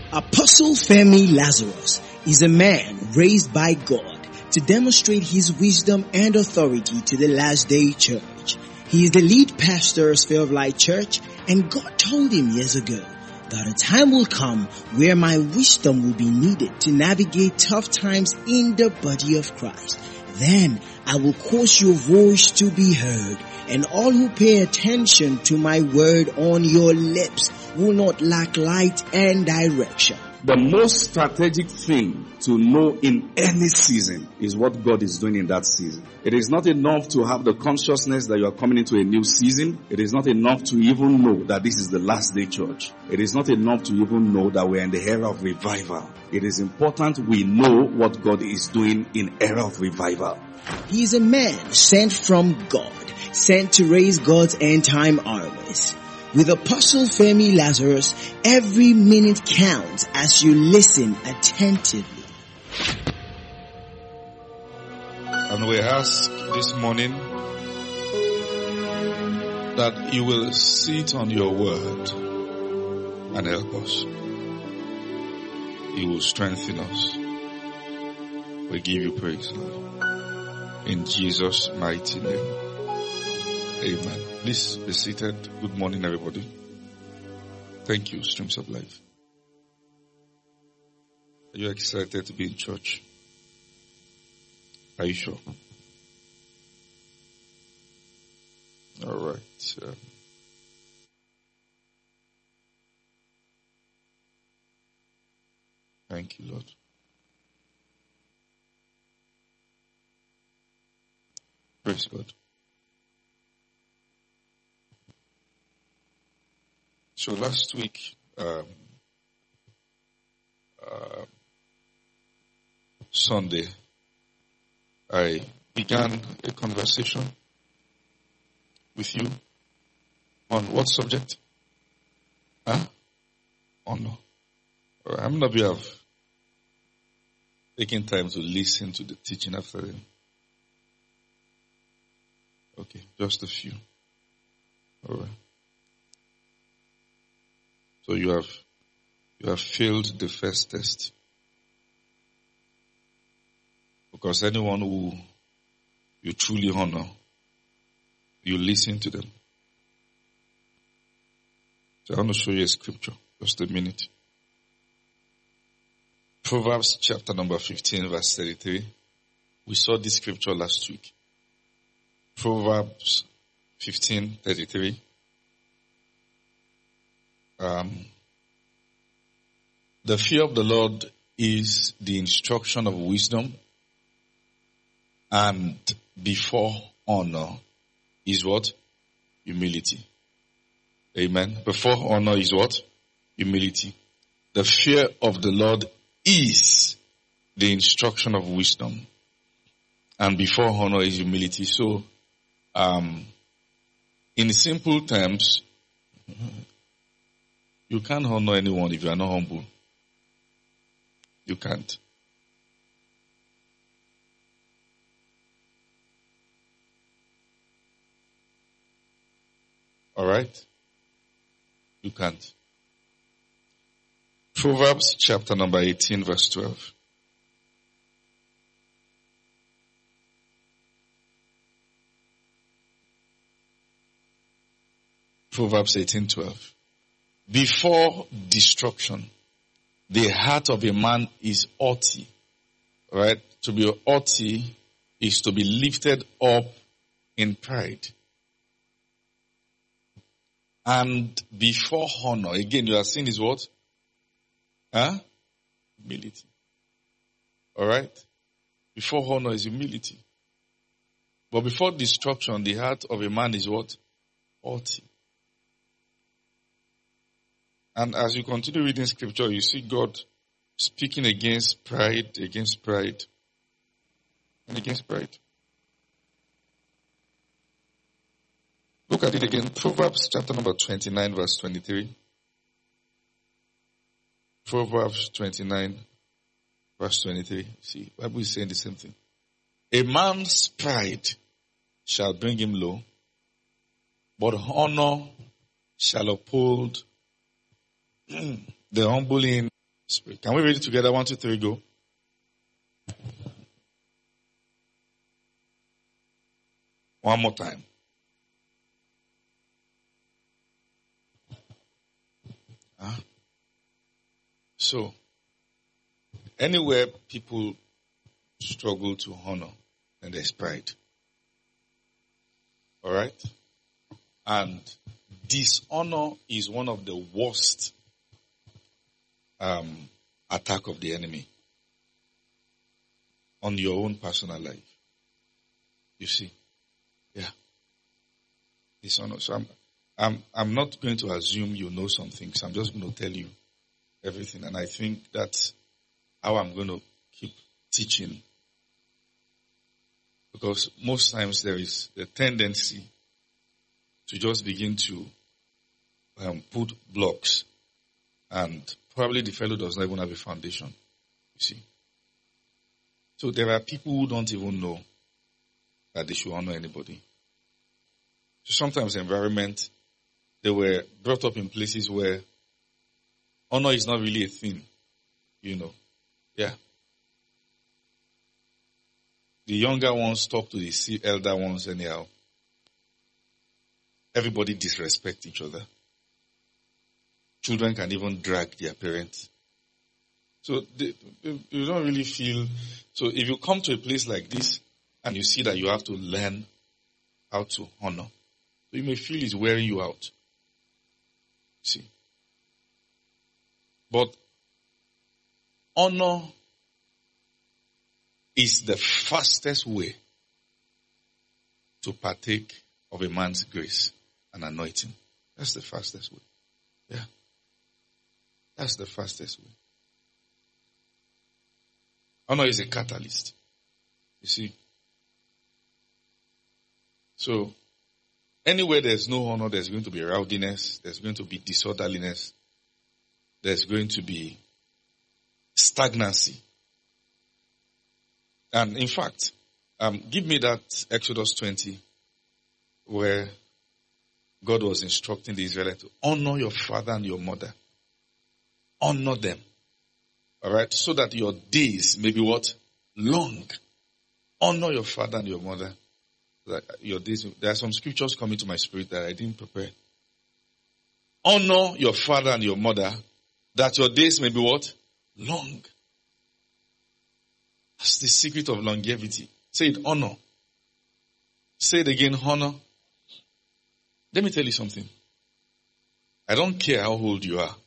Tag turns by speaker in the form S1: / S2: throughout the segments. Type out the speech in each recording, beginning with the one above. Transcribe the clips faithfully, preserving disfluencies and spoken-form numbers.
S1: Apostle Femi Lazarus is a man raised by God to demonstrate his wisdom and authority to the last day church. He is the lead pastor of Sphere of Light Church, and God told him years ago that a time will come where my wisdom will be needed to navigate tough times in the body of Christ. Then I will cause your voice to be heard, and all who pay attention to my word on your lips will not lack light and direction.
S2: The most strategic thing to know in any season is what God is doing in that season. It is not enough to have the consciousness that you are coming into a new season. It is not enough to even know that this is the last day church. It is not enough to even know that we are in the era of revival. It is important we know what God is doing in era of revival.
S1: He is a man sent from God, sent to raise God's end time armies. With Apostle Femi Lazarus, every minute counts as you listen attentively.
S3: And we ask this morning that you will sit on your word and help us. You will strengthen us. We give you praise, Lord. In Jesus' mighty name. Amen. Please be seated. Good morning, everybody. Thank you, Streams of Life. Are you excited to be in church? Are you sure? All right. Uh, thank you, Lord. Praise God. So last week, um, uh, Sunday, I began a conversation with you on what subject? Huh? Honor. How many of you have taken time to listen to the teaching after them? Okay, just a few. All right. So you have, you have failed the first test. Because anyone who you truly honor, you listen to them. So I want to show you a scripture. Just a minute. Proverbs chapter number fifteen verse thirty-three. We saw this scripture last week. Proverbs fifteen thirty-three. Um, the fear of the Lord is the instruction of wisdom, and before honor is what? Humility. Amen. Before honor is what? Humility. The fear of the Lord is the instruction of wisdom, and before honor is humility. So, um, in simple terms, you can't honor anyone if you are not humble. You can't. Alright? You can't. Proverbs chapter number eighteen verse twelve. Proverbs eighteen twelve. Before destruction, the heart of a man is haughty. Right? To be haughty is to be lifted up in pride. And before honor, again, you are seeing is what? Huh? Humility. Alright? Before honor is humility. But before destruction, the heart of a man is what? Haughty. And as you continue reading scripture, you see God speaking against pride, against pride, and against pride. Look at it again. Proverbs chapter number twenty-nine verse twenty-three. Proverbs twenty-nine verse twenty-three. See, the Bible is saying the same thing. A man's pride shall bring him low, but honor shall uphold the humble in Spirit. Can we read it together? One, two, three, go. One more time. Huh? So, anywhere people struggle to honor, then there's pride. Alright? And dishonor is one of the worst um, attack of the enemy on your own personal life. You see? Yeah. Dishonor. So I'm, I'm, I'm not going to assume you know some things. I'm just going to tell you everything. And I think that's how I'm going to keep teaching. Because most times there is a tendency to just begin to um, put blocks, and probably the fellow does not even have a foundation. You see. So there are people who don't even know that they should honor anybody. So sometimes the environment, they were brought up in places where honor is not really a thing. You know. Yeah. The younger ones talk to the elder ones anyhow. Everybody disrespect each other. Children can even drag their parents. So they, they, you don't really feel. So if you come to a place like this and you see that you have to learn how to honor, so you may feel it's wearing you out. See. But honor is the fastest way to partake of a man's grace and anointing. That's the fastest way. Yeah. That's the fastest way. Honor is a catalyst. You see. So, anywhere there's no honor, there's going to be rowdiness, there's going to be disorderliness, there's going to be stagnancy. And in fact, um, give me that Exodus twenty, where God was instructing the Israelites to honor your father and your mother. Honor them. Alright? So that your days may be what? Long. Honor your father and your mother. That your days, there are some scriptures coming to my spirit that I didn't prepare. Honor your father and your mother, that your days may be what? Long. That's the secret of longevity. Say it, honor. Say it again, honor. Let me tell you something. I don't care how old you are.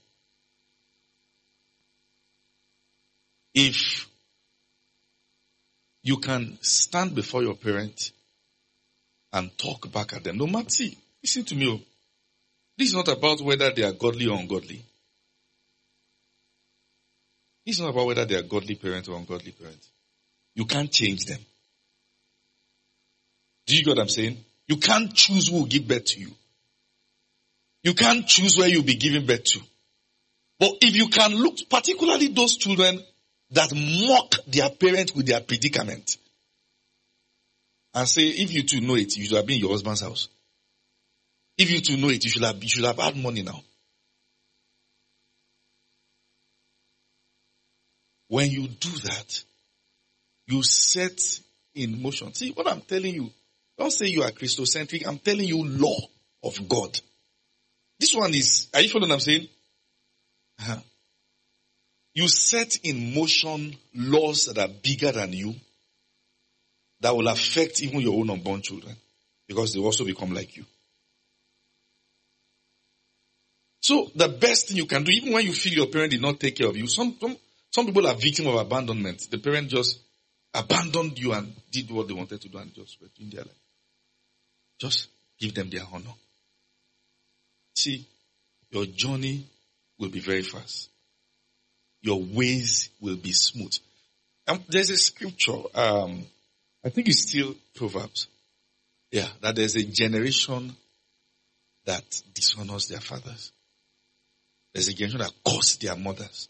S3: If you can stand before your parents and talk back at them, no matter, see, listen to me. Oh. This is not about whether they are godly or ungodly. This is not about whether they are godly parents or ungodly parents. You can't change them. Do you get what I'm saying? You can't choose who will give birth to you. You can't choose where you'll be giving birth to. But if you can look, particularly those children that mock their parents with their predicament, and say, if you two know it, you should have been in your husband's house. If you two know it, you should have, you should have had money now. When you do that, you set in motion. See, what I'm telling you, don't say you are Christocentric. I'm telling you law of God. This one is, are you following what I'm saying? Uh-huh. You set in motion laws that are bigger than you, that will affect even your own unborn children, because they also become like you. So the best thing you can do, even when you feel your parent did not take care of you, some, some, some people are victims of abandonment. The parent just abandoned you and did what they wanted to do and just went in their life. Just give them their honor. See, your journey will be very fast. Your ways will be smooth. Um, there's a scripture, um, I think it's still Proverbs. Yeah, that there's a generation that dishonors their fathers. There's a generation that curses their mothers.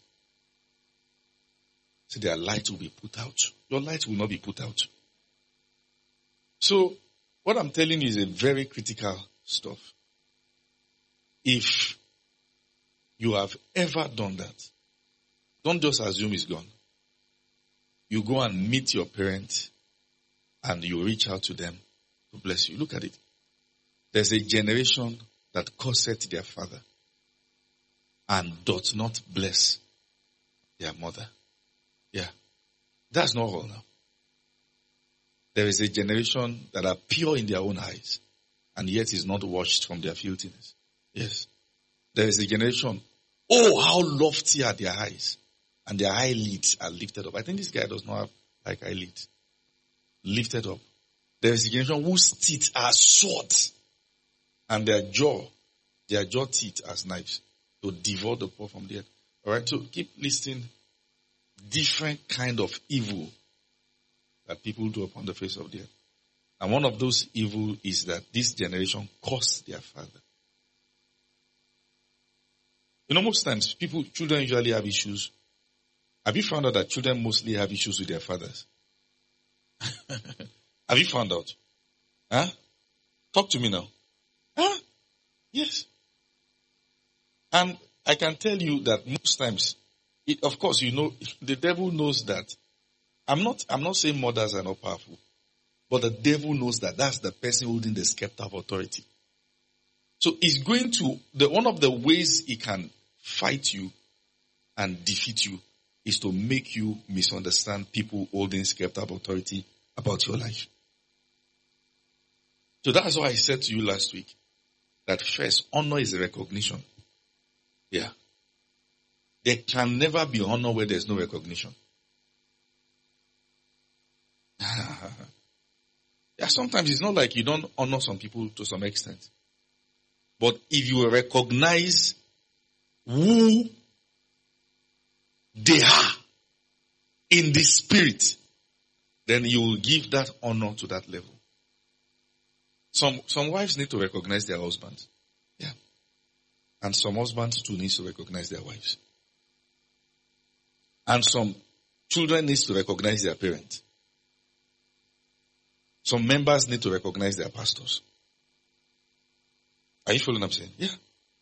S3: So their light will be put out. Your light will not be put out. So, what I'm telling you is a very critical stuff. If you have ever done that, Don't just assume it's gone. You go and meet your parents and you reach out to them to bless you. Look at it. There's a generation that curseth their father and doth not bless their mother. Yeah. That's not all now. There is a generation that are pure in their own eyes and yet is not washed from their filthiness. Yes. There is a generation, oh, how lofty are their eyes, and their eyelids are lifted up. I think this guy does not have like eyelids. Lifted up. There is a generation whose teeth are swords, and their jaw, their jaw teeth as knives to devour the poor from the earth. Alright, so keep listing different kind of evil that people do upon the face of the earth. And one of those evil is that this generation cursed their father. You know, most times people, children usually have issues. Have you found out that children mostly have issues with their fathers? Have you found out? Huh? Talk to me now. Huh? Yes. And I can tell you that most times, it, of course, you know, the devil knows that. I'm not, I'm not saying mothers are not powerful, but the devil knows that that's the person holding the scepter of authority. So he's going to, the, one of the ways he can fight you and defeat you is to make you misunderstand people holding scepter of authority about your life. So that's why I said to you last week that first, honor is a recognition. Yeah. There can never be honor where there's no recognition. Yeah, sometimes it's not like you don't honor some people to some extent. But if you recognize who they are in the spirit, then you will give that honor to that level. Some, some wives need to recognize their husbands. Yeah. And some husbands too need to recognize their wives. And some children need to recognize their parents. Some members need to recognize their pastors. Are you following what I'm saying? Yeah.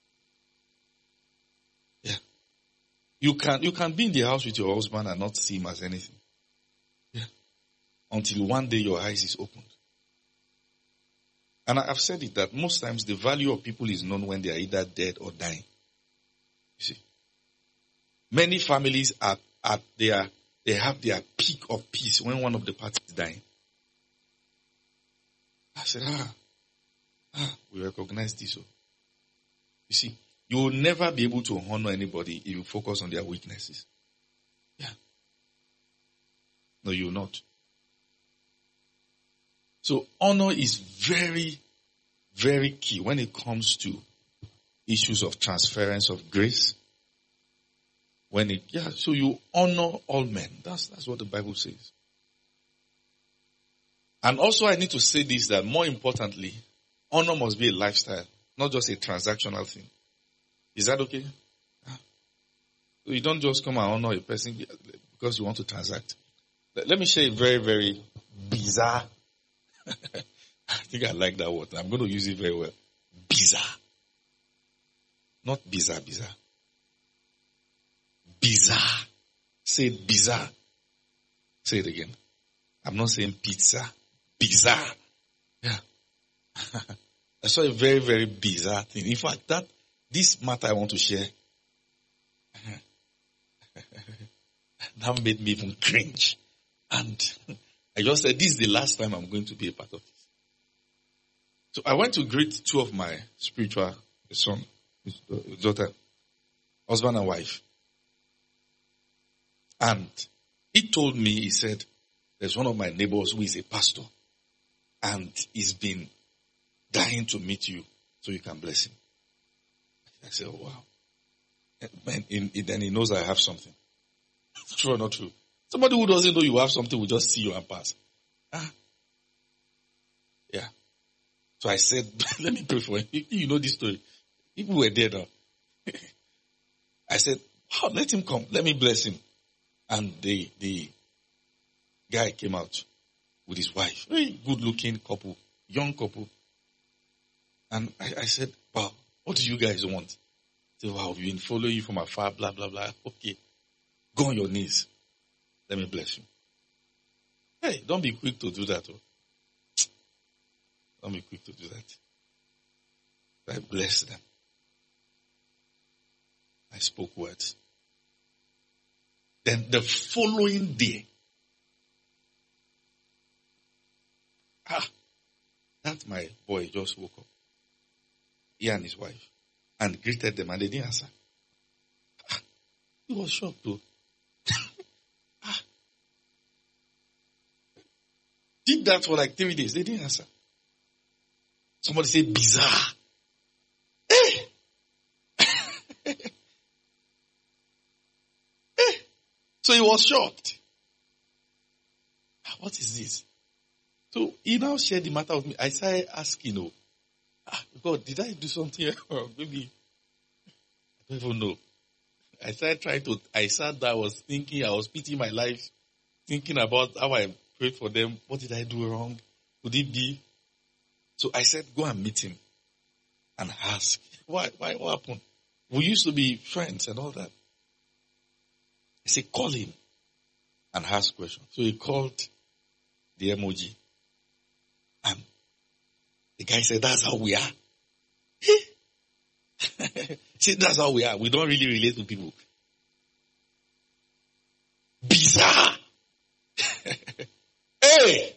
S3: Yeah. You can, you can be in the house with your husband and not see him as anything. Yeah. Until one day your eyes is opened. And I've said it that most times the value of people is known when they are either dead or dying. You see. Many families are, are, they are, they have their peak of peace when one of the parties is dying. I said, ah, ah, we recognize this. You see, you will never be able to honor anybody if you focus on their weaknesses. Yeah. No, you will not. So honor is very, very key when it comes to issues of transference of grace. When it, yeah, so you honor all men. That's, that's what the Bible says. And also I need to say this, that more importantly, honor must be a lifestyle, not just a transactional thing. Is that okay? So you don't just come and honor a person because you want to transact. Let me share a very, very bizarre. I think I like that word. I'm going to use it very well. Bizarre. Not bizarre, bizarre. Bizarre. Say bizarre. Say it again. I'm not saying pizza. Bizarre. Yeah. I saw a very, very bizarre thing. In fact, that, this matter I want to share, that made me even cringe. And I just said, this is the last time I'm going to be a part of this. So I went to greet two of my spiritual son, daughter, husband and wife. And he told me, he said, there's one of my neighbors who is a pastor. And he's been dying to meet you so you can bless him. I said, oh wow. And in, in, then he knows I have something. True or not true? Somebody who doesn't know you have something will just see you and pass. Ah. Yeah. So I said, let me pray for him. You know this story. People were there now. I said, oh, let him come. Let me bless him. And the, the guy came out with his wife. Very good looking couple. Young couple. And I, I said, wow, what do you guys want? He said, wow, we've been following you from afar, blah, blah, blah. Okay. Go on your knees. Let me bless you. Hey, don't be quick to do that. Oh. Don't be quick to do that. I blessed them. I spoke words. Then the following day, ah, that my boy just woke up. He and his wife. And greeted them and they didn't answer. Ah, he was shocked too. ah. Did that for like three days. They didn't answer. Somebody said bizarre. Hey! hey! So he was shocked. What is this? So he now shared the matter with me. I started asking, oh, ah, God, did I do something wrong? Maybe, I don't even know. I started trying to, I sat there, I was thinking, I was pitying my life, thinking about how I prayed for them. What did I do wrong? Could it be? So I said, go and meet him and ask. Why? Why? What happened? We used to be friends and all that. I said, call him and ask questions. So he called the M O G. And the guy said, that's how we are. He said, that's how we are. We don't really relate to people. Bizarre. Hey!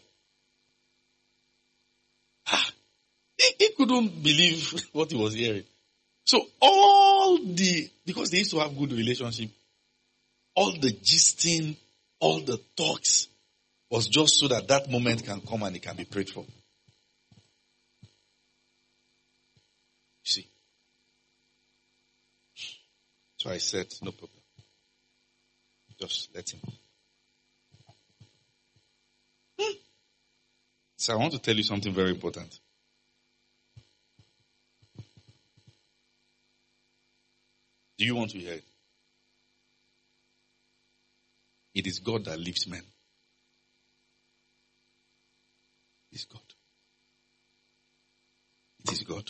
S3: He, he couldn't believe what he was hearing. So all the, because they used to have good relationship, all the gisting, all the talks was just so that that moment can come and it can be prayed for. You see? So I said, no problem. Just let him. Hmm. So I want to tell you something very important. Do you want to hear it? It is God that lifts men. It is God. It is God.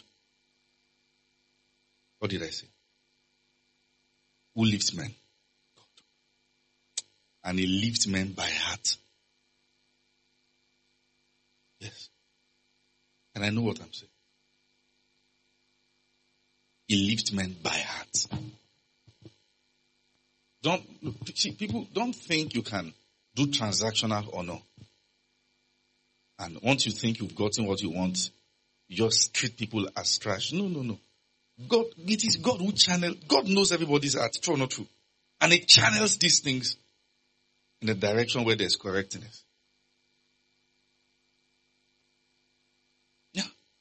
S3: What did I say? Who lifts men? God. And he lifts men by heart. Yes. And I know what I'm saying. He lifts men by heart. Don't, see, people don't think you can do transactional honor. And once you think you've gotten what you want, you just treat people as trash. No, no, no. God, it is God who channels, God knows everybody's heart, true or not true. And he channels these things in the direction where there's correctness. Yeah.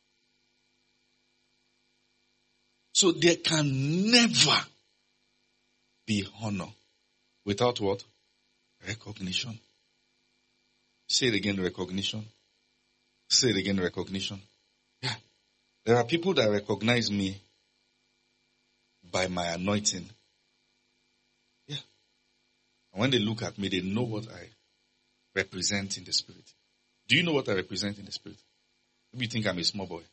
S3: So there can never be honor without what? Recognition. Say it again, recognition. Say it again, recognition. Yeah. There are people that recognize me by my anointing. Yeah. And when they look at me, they know what I represent in the spirit. Do you know what I represent in the spirit? Maybe you think I'm a small boy.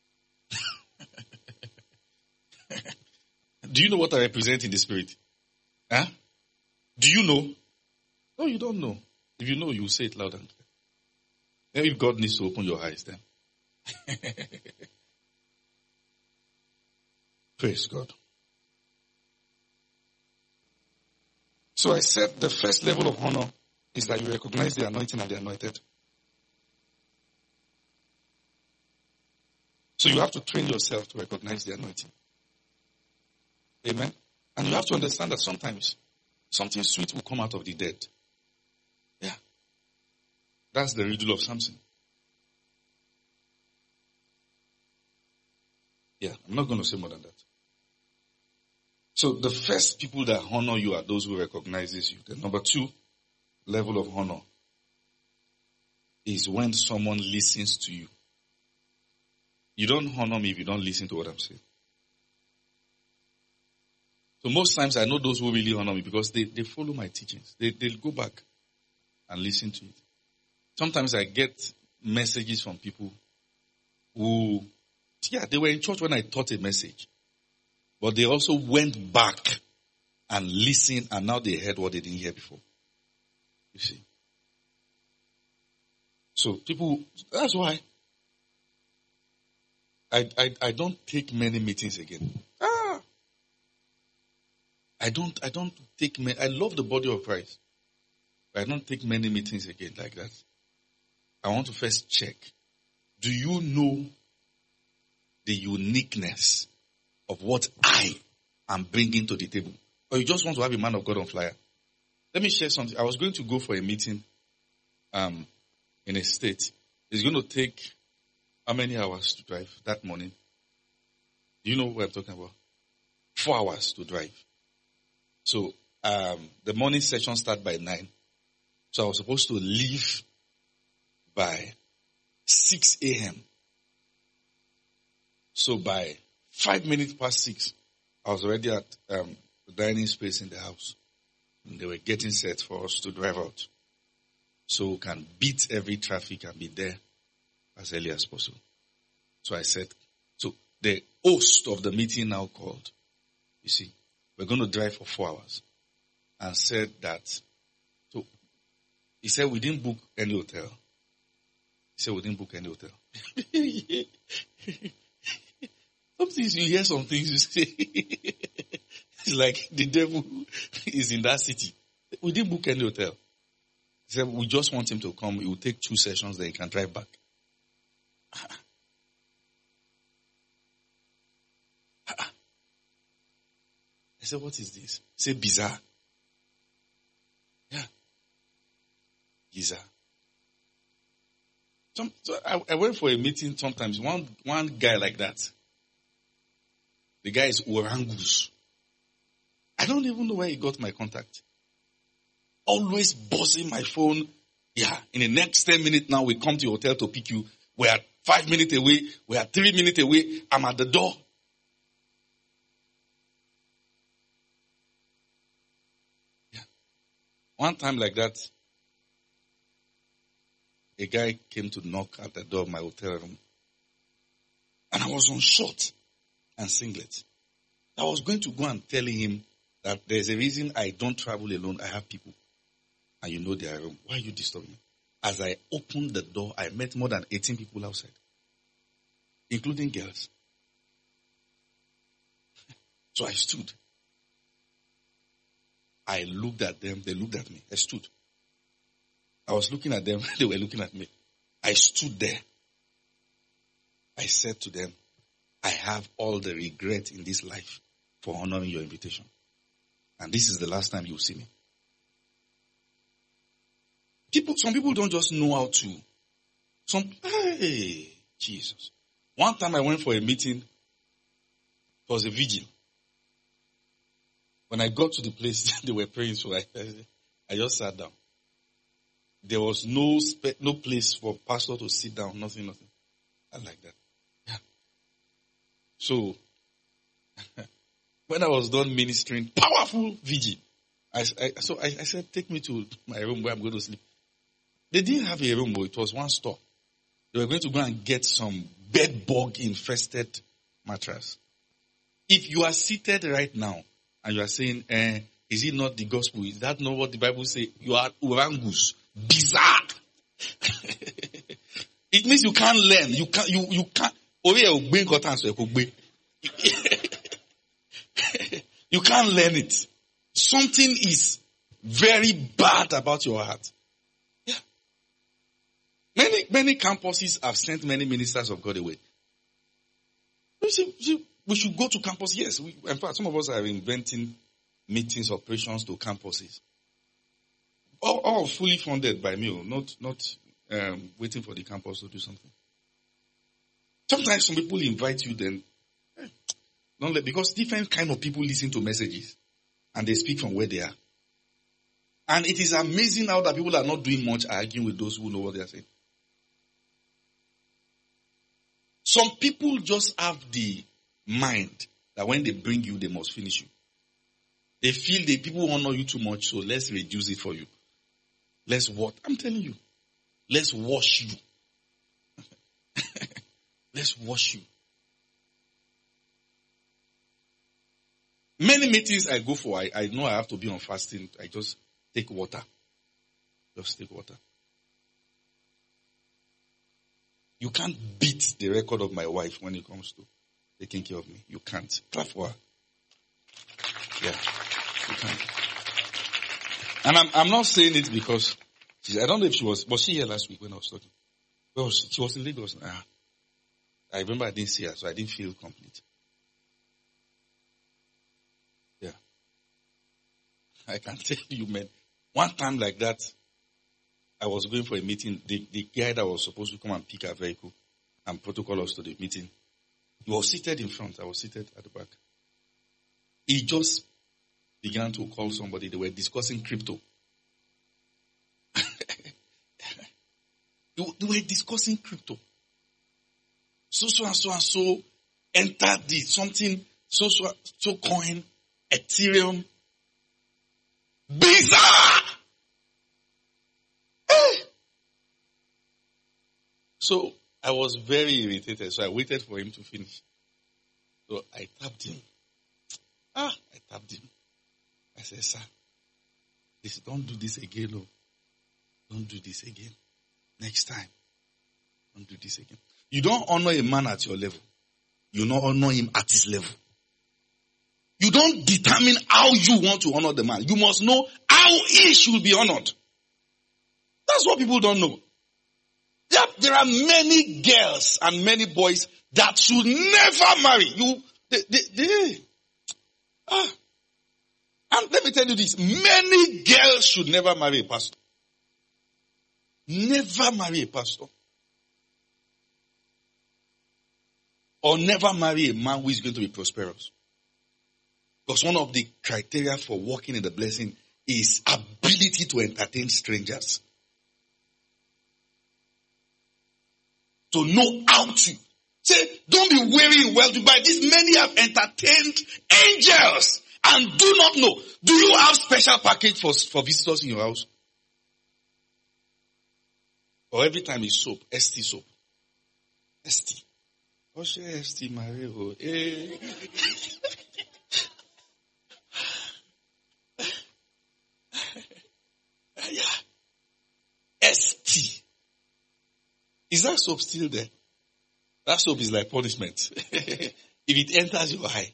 S3: Do you know what I represent in the spirit? Huh? Do you know? No, you don't know. If you know, you will say it loud and clear. Maybe God needs to open your eyes then. Praise God. So I said the first level of honor is that you recognize the anointing and the anointed. So you have to train yourself to recognize the anointing. Amen. And you have to understand that sometimes something sweet will come out of the dead. Yeah. That's the riddle of Samson. Yeah, I'm not going to say more than that. So the first people that honor you are those who recognizes you. The number two level of honor is when someone listens to you. You don't honor me if you don't listen to what I'm saying. So most times I know those who really honor me because they, they follow my teachings. They, they'll go back and listen to it. Sometimes I get messages from people who, yeah, they were in church when I taught a message. But they also went back and listen, and now they heard what they didn't hear before. You see. So people, that's why I, I, I don't take many meetings again. Ah, I don't, I don't take many, I love the body of Christ, but I don't take many meetings again like that. I want to first check. Do you know the uniqueness of what I am bringing to the table? Or you just want to have a man of God on flyer? Let me share something. I was going to go for a meeting, um, in a state. It's going to take how many hours to drive that morning? Do you know what I'm talking about? Four hours to drive. So um, the morning session starts by nine. So I was supposed to leave by six a.m. So by five minutes past six, I was already at um, the dining space in the house. And they were getting set for us to drive out. So we can beat every traffic and be there as early as possible. So I said, so the host of the meeting now called. You see, we're going to drive for four hours. And said that, so he said we didn't book any hotel. He said we didn't book any hotel. Some things you hear, some things you say. It's like the devil is in that city. We didn't book any hotel. He said, we just want him to come. It will take two sessions, then he can drive back. I said, what is this? He said, bizarre. Yeah. Bizarre. Some, so I, I went for a meeting sometimes. One, one guy like that. The guy is Orangus. I don't even know where he got my contact. Always buzzing my phone. Yeah, in the next ten minutes now, we come to your hotel to pick you. We are five minutes away. We are three minutes away. I'm at the door. Yeah. One time like that, a guy came to knock at the door of my hotel room. And I was on short and singlet. I was going to go and tell him that there's a reason I don't travel alone. I have people. And you know they are room. Why are you disturbing me? As I opened the door, I met more than eighteen people outside. Including girls. So I stood. I looked at them. They looked at me. I stood. I was looking at them. They were looking at me. I stood there. I said to them, I have all the regret in this life for honoring your invitation. And this is the last time you will see me. People, some people don't just know how to. Some, hey, Jesus. One time I went for a meeting. It was a vigil. When I got to the place, they were praying, so I, I just sat down. There was no spe- no place for pastor to sit down, nothing, nothing. I like that. Yeah. So, when I was done ministering, powerful vigil. I, I, so I, I said, take me to my room where I'm going to sleep. They didn't have a room, but it was one store. They were going to go and get some bed bug infested mattress. If you are seated right now and you are saying, eh, is it not the gospel? Is that not what the Bible says? You are Orangus. Bizarre. It means you can't learn. You can't, you, you can't. You can't learn it. Something is very bad about your heart. Yeah. Many, many campuses have sent many ministers of God away. We should, we should go to campus. Yes. We, in fact, some of us are inventing meetings, operations to campuses. All, all fully funded by me, not, not um, waiting for the campus to do something. Sometimes some people invite you then, eh, don't let, because different kind of people listen to messages and they speak from where they are. And it is amazing how that people are not doing much arguing with those who know what they are saying. Some people just have the mind that when they bring you, they must finish you. They feel that people honor you too much, so let's reduce it for you. Let's what? I'm telling you. Let's wash you. Let's wash you. Many meetings I go for, I, I know I have to be on fasting. I just take water. Just take water. You can't beat the record of my wife when it comes to taking care of me. You can't. Clap for her. Yeah. You can't. And I'm, I'm not saying it because she, I don't know if she was, was she here last week when I was talking? Well, she, she was in Lagos. Ah, I remember I didn't see her, so I didn't feel complete. Yeah. I can tell you, man, one time like that, I was going for a meeting. The, the guy that was supposed to come and pick our vehicle and protocol us to the meeting, he was seated in front. I was seated at the back. He just began to call somebody. They were discussing crypto. they, they were discussing crypto. So, so, and so, and so entered the something, so, so, so coin, Ethereum. Bizarre! So I was very irritated, so I waited for him to finish. So I tapped him. Ah, I tapped him. I said, sir, please don't do this again. No. Don't do this again. Next time. Don't do this again. You don't honor a man at your level. You don't honor him at his level. You don't determine how you want to honor the man. You must know how he should be honored. That's what people don't know. There, there are many girls and many boys that should never marry. You, they, they, they, ah. And let me tell you this, many girls should never marry a pastor. Never marry a pastor. Or never marry a man who is going to be prosperous. Because one of the criteria for walking in the blessing is ability to entertain strangers. To know how to. Say, don't be weary in well to buy. These many have entertained angels and do not know. Do you have special package for, for visitors in your house? Or every time it's soap, S T soap. S T. Oshe S T Mario. Eh. Yeah. S T. Is that soap still there? That soap is like punishment. If it enters your eye.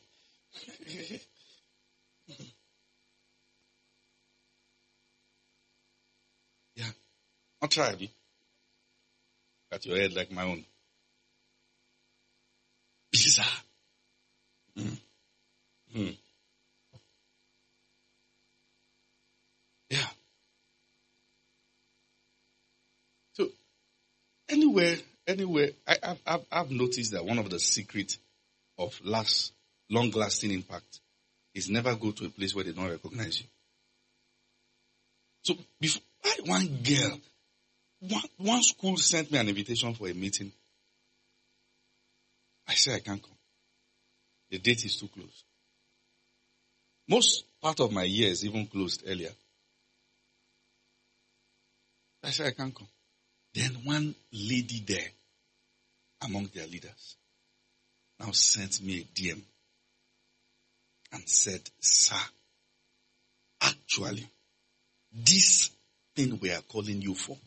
S3: Yeah. I'll try a bit. Got your head like my own. Bizarre. Mm. Mm. Yeah. So, anywhere, anywhere, I, I've, I've, I've noticed that one of the secrets of last, long-lasting impact is never go to a place where they don't recognize you. So, before, one girl, one, one school sent me an invitation for a meeting. I said I can't come. The date is too close. Most part of my year is even closed earlier. I said I can't come. Then one lady there, among their leaders, now sent me a D M and said, sir, actually, this thing we are calling you for,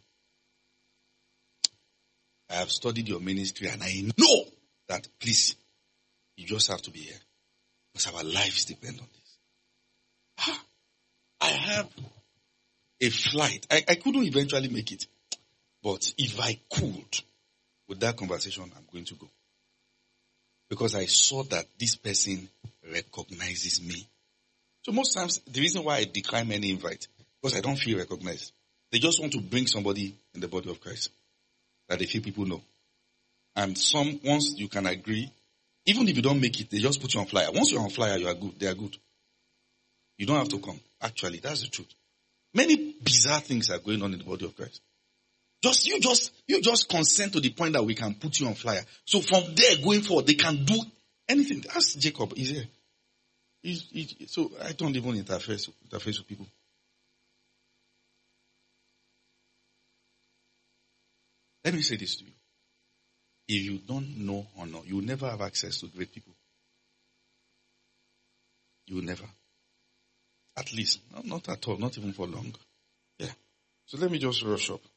S3: I have studied your ministry and I know that, please, you just have to be here. Because our lives depend on this. I have a flight. I, I couldn't eventually make it. But if I could, with that conversation, I'm going to go. Because I saw that this person recognizes me. So most times, the reason why I decline many invites, because I don't feel recognized. They just want to bring somebody in the body of Christ that they feel people know. And some, once you can agree, even if you don't make it, they just put you on flyer. Once you're on flyer, you are good. They are good. You don't have to come. Actually, that's the truth. Many bizarre things are going on in the body of Christ. Just, you just, you just consent to the point that we can put you on flyer. So from there going forward, they can do anything. Ask Jacob, he's here. He's, he, so I don't even interface, interface with people. Let me say this to you. If you don't know honor, you will never have access to great people. You will never. At least. Not, not at all. Not even for long. Yeah. So let me just rush up.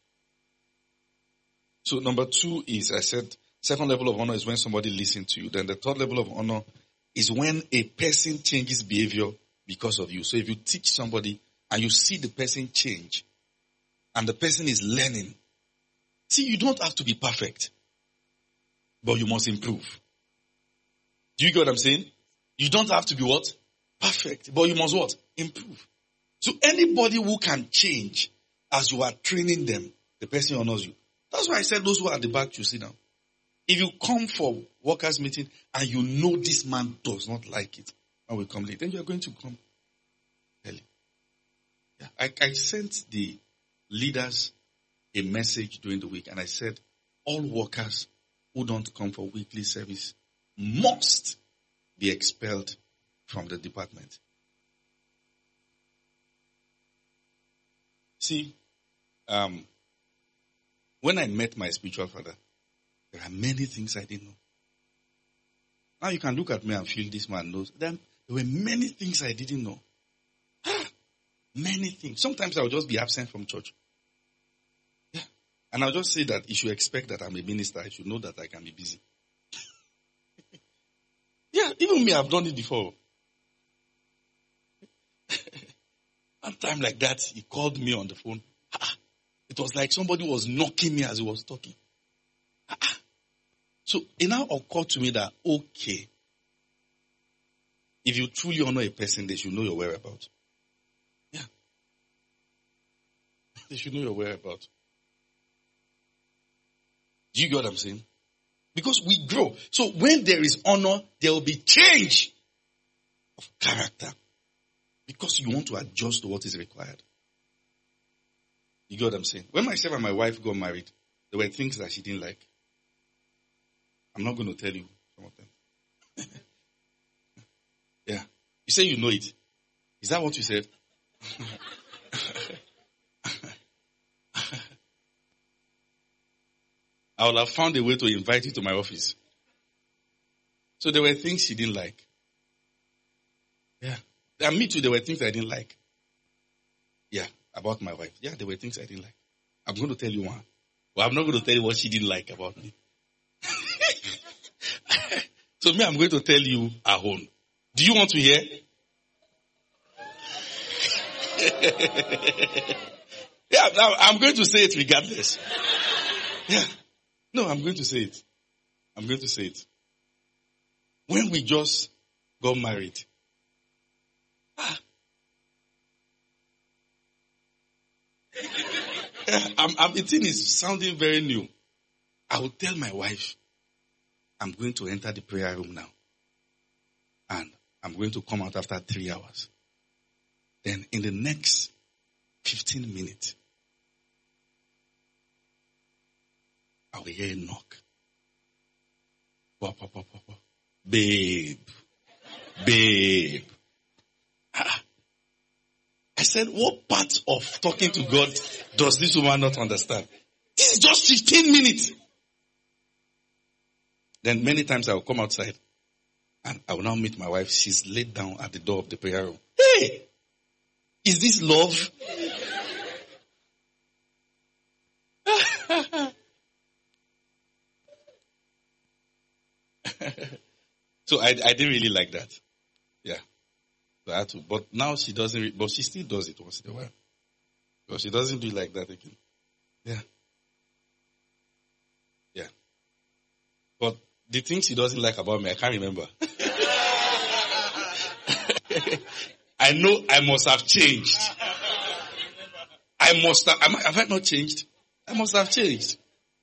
S3: So number two is, I said, second level of honor is when somebody listens to you. Then the third level of honor is when a person changes behavior because of you. So if you teach somebody and you see the person change and the person is learning, see, you don't have to be perfect, but you must improve. Do you get what I'm saying? You don't have to be what? Perfect, but you must what? Improve. So anybody who can change as you are training them, the person honors you. That's why I said those who are at the back should sit down. If you come for workers meeting and you know this man does not like it when we come late, then you are going to come early. Yeah. I, I sent the leaders a message during the week and I said, all workers who don't come for weekly service must be expelled from the department. See, um, when I met my spiritual father, there are many things I didn't know. Now you can look at me and feel this man knows. Then there were many things I didn't know. Many things. Sometimes I'll just be absent from church. Yeah. And I'll just say that you should expect that I'm a minister. I should know that I can be busy. Yeah, even me, I've done it before. One time like that, he called me on the phone. It was like somebody was knocking me as he was talking. So it now occurred to me that, okay, if you truly honor a person, they should know your whereabouts. Yeah. They should know your whereabouts. Do you get what I'm saying? Because we grow. So when there is honor, there will be change of character. Because you want to adjust to what is required. You get what I'm saying? When myself and my wife got married, there were things that she didn't like. I'm not going to tell you some of them. Yeah. You say you know it. Is that what you said? I would have found a way to invite you to my office. So there were things she didn't like. Yeah. And me too, there were things I didn't like. Yeah, about my wife. Yeah, there were things I didn't like. I'm going to tell you one. But I'm not going to tell you what she didn't like about me. So me, I'm going to tell you our own. Do you want to hear? Yeah, I'm going to say it regardless. Yeah. No, I'm going to say it. I'm going to say it. When we just got married, ah, I'm, I'm, the thing is sounding very new. I will tell my wife, I'm going to enter the prayer room now. And I'm going to come out after three hours. Then in the next fifteen minutes, I will hear a knock. Pop, pop, pop, pop, pop. Babe. Babe. Ah. I said, what part of talking to God does this woman not understand? This is just fifteen minutes. Then many times I will come outside and I will now meet my wife. She's laid down at the door of the prayer room. Hey! Is this love? So I, I didn't really like that. Yeah. So I had to, but now she doesn't, re- but she still does it once in a while. Because she doesn't do it like that again. Yeah. Yeah. But the things she doesn't like about me, I can't remember. I know I must have changed. I must have, am I, have I not changed? I must have changed.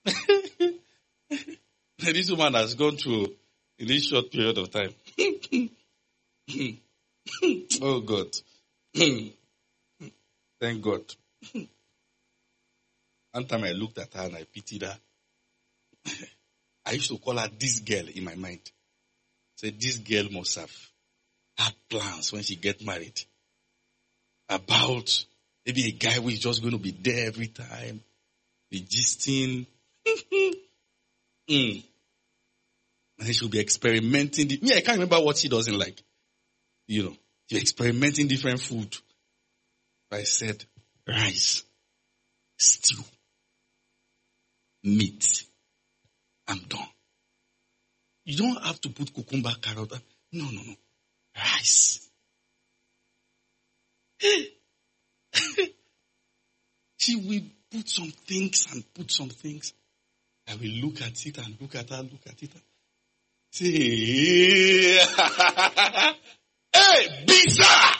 S3: This woman has gone through in this short period of time. Oh God. Thank God. One time I looked at her and I pitied her. I used to call her this girl in my mind. Said this girl must have had plans when she get married. About maybe a guy who is just going to be there every time. Be gisting. mm. And she'll be experimenting. The, me, I can't remember what she doesn't like. You know. You're experimenting different food. I said, rice, stew, meat. I'm done. You don't have to put cucumber, carrot. No, no, no. Rice. She will put some things and put some things. I will look at it and look at her, look at it. And say, hey, pizza!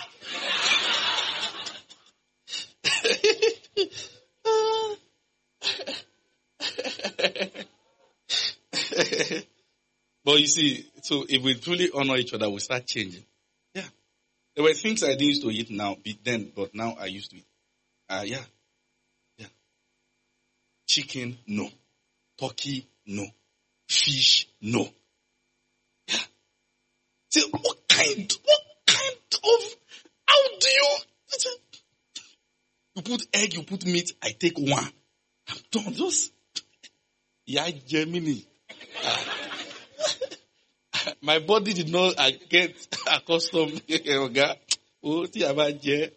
S3: But you see, so if we truly honor each other, we start changing. Yeah. There were things I didn't used to eat now, then, but now I used to eat. Uh, yeah. Yeah. Chicken, no. Turkey, no. Fish, no. Yeah. So what kind, what kind of, how do you, you put egg, you put meat, I take one. I'm done. Just, yeah, Germany. Uh, my body did not uh, get accustomed. Oh, ti abaje.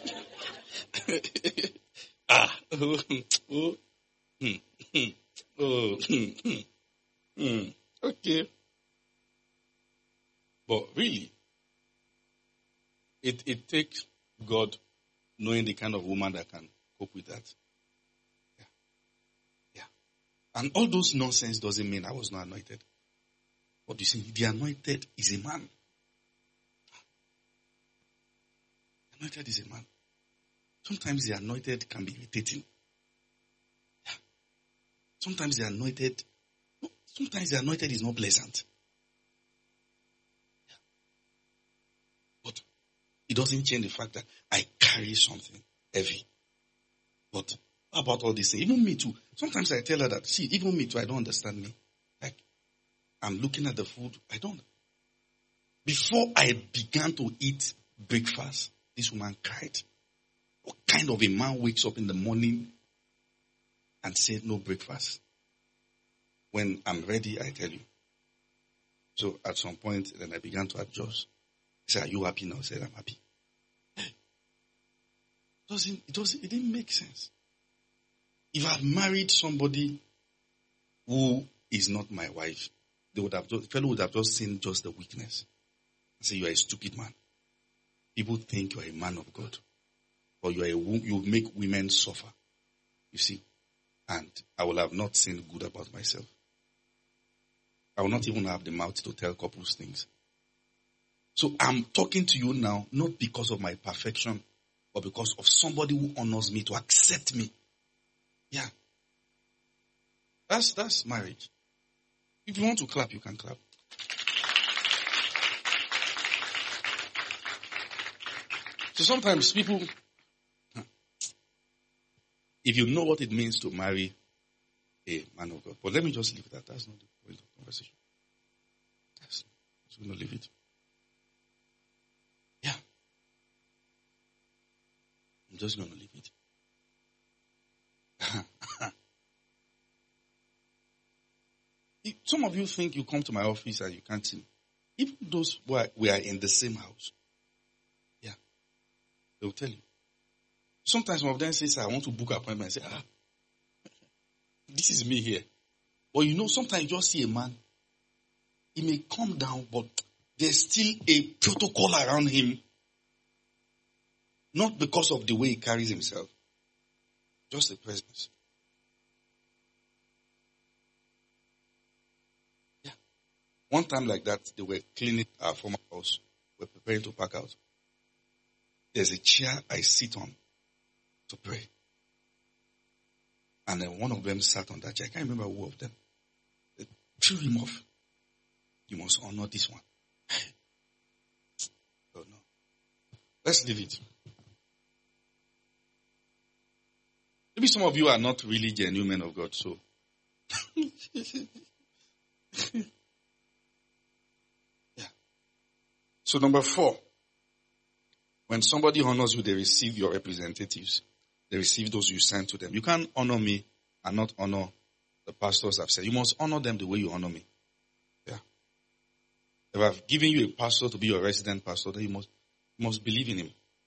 S3: Ah, oh, oh, oh, okay. But really, it it takes God knowing the kind of woman that can cope with that. Yeah, yeah. And all those nonsense doesn't mean I was not anointed. But you see, the anointed is a man. The anointed is a man. Sometimes the anointed can be irritating. Yeah. Sometimes the anointed, no, sometimes the anointed is not pleasant. Yeah. But it doesn't change the fact that I carry something heavy. But how about all these things? Even me too. Sometimes I tell her that, see, even me too, I don't understand me. Like, I'm looking at the food. I don't. Before I began to eat breakfast, this woman cried. What kind of a man wakes up in the morning and said no breakfast? When I'm ready, I tell you. So at some point, then I began to adjust. He said, are you happy now? I said, I'm happy. It doesn't, it doesn't, it didn't make sense. If I married somebody who is not my wife, they would have just, the fellow would have just seen just the weakness. And say, you are a stupid man. People think you are a man of God. Or you are a, you make women suffer. You see. And I will have not seen good about myself. I will not even have the mouth to tell couples things. So I'm talking to you now, not because of my perfection, but because of somebody who honors me to accept me. Yeah. That's, that's marriage. If you want to clap, you can clap. So sometimes people, if you know what it means to marry a man of God, but let me just leave that. That's not the point of conversation. Yes. I'm going to leave it. Yeah. I'm just going to leave it. Some of you think you come to my office and you can't see me. Even those who are, we are in the same house. Yeah. They will tell you. Sometimes some of them say, I want to book an appointment. I say, ah, this is me here. But you know, sometimes you just see a man. He may come down, but there's still a protocol around him. Not because of the way he carries himself. Just the presence. Yeah. One time like that, they were cleaning our former house. We were preparing to pack out. There's a chair I sit on to pray. And then one of them sat on that chair. I can't remember who of them. They threw him off. You must honor this one. Oh no. Let's leave it. Maybe some of you are not really genuine men of God, so. Yeah. So number four. When somebody honors you, they receive your representatives. They receive those you send to them. You can't honor me and not honor the pastors I've said. You must honor them the way you honor me. Yeah. If I've given you a pastor to be your resident pastor, then you must, You must believe in him.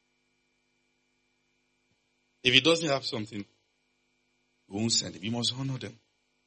S3: If he doesn't have something, we won't send him. You must honor them.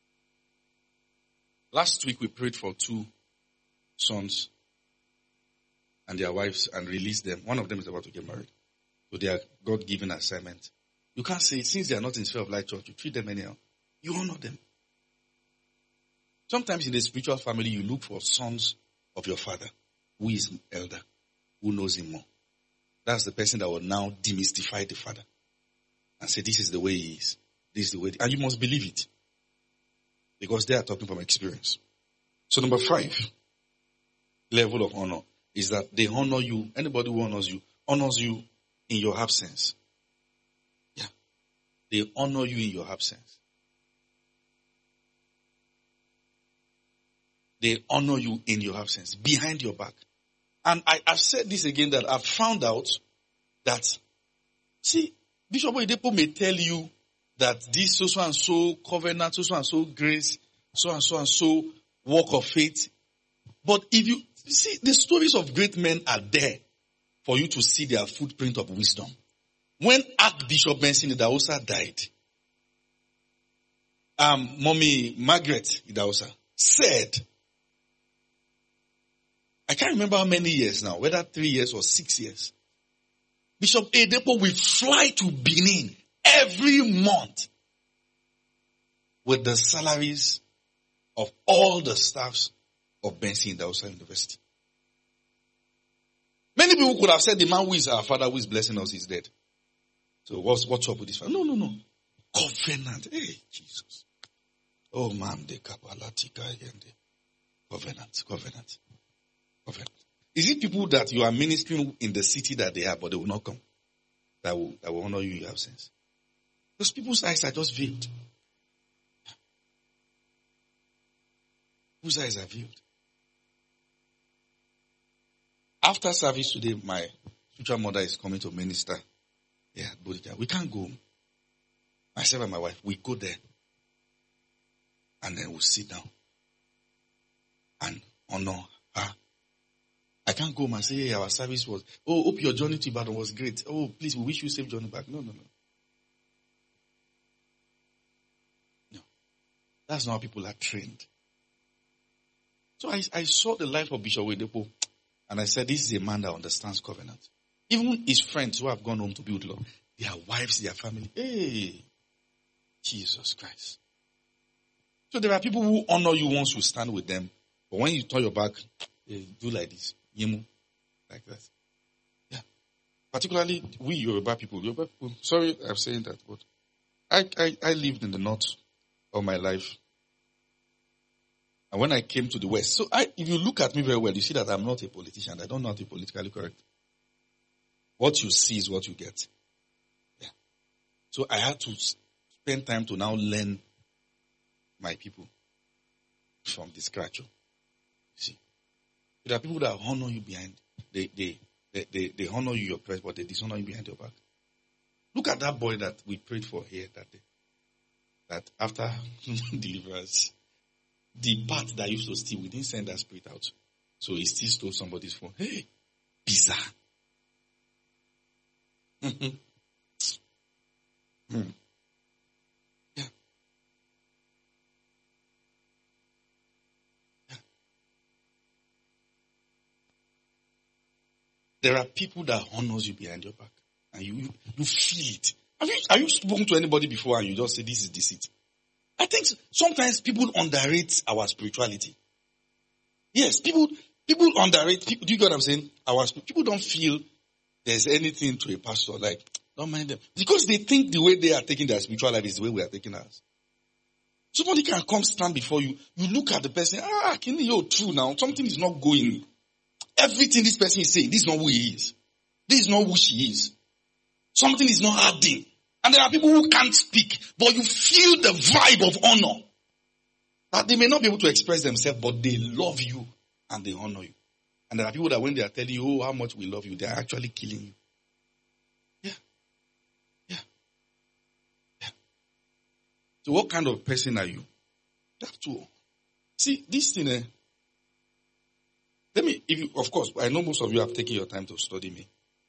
S3: Last week we prayed for two sons and their wives and released them. One of them is about to get married. So they are God-given assignment. You can't say, since they are not in Sphere of Light Church, you treat them anyhow. You honor them. Sometimes in the spiritual family, you look for sons of your father, who is elder, who knows him more. That's the person that will now demystify the father and say, this is the way he is. This is the way. And you must believe it. Because they are talking from experience. So number five, level of honor, is that they honor you. Anybody who honors you, honors you in your absence. Yeah. They honor you in your absence. They honor you in your absence, behind your back. And I have said this again, that I've found out that, see, Bishop Oyedepo may tell you that this so so and so covenant, so so and so grace, so and so and so walk of faith. But if you, you see, the stories of great men are there for you to see their footprint of wisdom. When Archbishop Benson Idahosa died, um, Mommy Margaret Idahosa said, I can't remember how many years now, whether three years or six years. Bishop Oyedepo will fly to Benin every month with the salaries of all the staffs of Benson Idahosa University. Many people could have said the man who is our father, who is blessing us, is dead. So what's, what's up with this family? No, no, no. Covenant. Hey, Jesus. Oh man, the Kabalatika and the covenant, covenant, covenant. Is it people that you are ministering in the city that they have, but they will not come? That will, that will honor you in your absence? Those people's eyes are just veiled. Whose eyes are veiled? After service today, my future mother is coming to minister. Yeah, Bodija. We can't go. Myself and my wife, we go there. And then we'll sit down and honor her. I can't go home and say, hey, our service was, oh, hope your journey to Ibadan was great. Oh, please, we wish you safe journey back. No, no, no. No. That's not how people are trained. So I, I saw the life of Bishop Oyedepo and I said, this is a man that understands covenant. Even his friends who have gone home to be with Lord, their wives, their family. Hey, Jesus Christ. So there are people who honor you once you stand with them. But when you turn your back, they do like this. Yimu. Like that. Yeah. Particularly we Yoruba people. Yoruba people. Sorry I'm saying that, but I, I, I lived in the north all my life. And when I came to the west, so I, if you look at me very well, you see that I'm not a politician. I don't know how to be politically correct. What you see is what you get. Yeah. So I had to spend time to now learn my people from the scratch. You see, there are people that honor you behind. They they they they, they honor you your press, but they dishonor you behind your back. Look at that boy that we prayed for here that day. That after deliverance, the part that used to steal, we didn't send that spirit out, so he still stole somebody's phone. Hey, bizarre. hmm. Yeah. There are people that honors you behind your back. And you, you, you feel it. Have you, have you spoken to anybody before and you just say, this is deceit? I think sometimes people underrate our spirituality. Yes, people, people underrate, people, do you get what I'm saying? Our, people don't feel there's anything to a pastor, like, don't mind them. Because they think the way they are taking their spiritual life is the way we are taking ours. Somebody can come stand before you, you look at the person, ah, can you true now? Something is not going. Everything this person is saying, this is not who he is. This is not who she is. Something is not adding. And there are people who can't speak, but you feel the vibe of honor. That they may not be able to express themselves, but they love you and they honor you. And there are people that when they are telling you, oh, how much we love you, they are actually killing you. Yeah. Yeah. Yeah. So what kind of person are you? You have to see this thing. Eh, let me, if you, of course, I know most of you have taken your time to study me.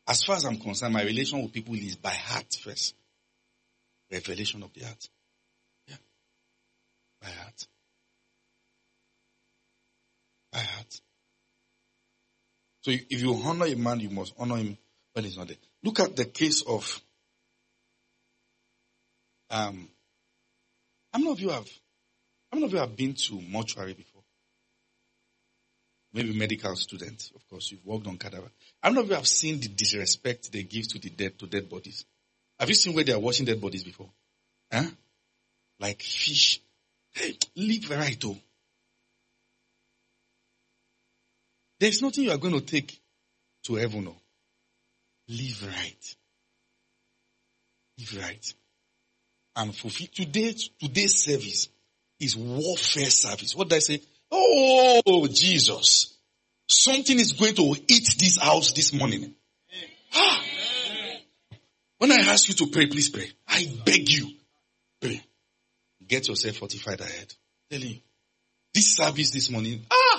S3: As far as I'm concerned, my relation with people is by heart first. Revelation of the heart. Yeah. By heart. By heart. So if you honor a man, you must honor him when he's not there. Look at the case of, um, how many of you have, how many of you have been to mortuary before? Maybe medical students, of course, you've worked on cadaver. How many of you have seen the disrespect they give to the dead, to dead bodies? Have you seen where they are washing dead bodies before? Huh? Like fish. Hey, live right, oh. There's nothing you are going to take to heaven, no. Live right. Live right. And fulfill. Today's, today's service is warfare service. What did I say? Oh, Jesus. Something is going to hit this house this morning. Ah. When I ask you to pray, please pray. I beg you. Pray. Get yourself fortified ahead. Telling you. This service this morning. Ah.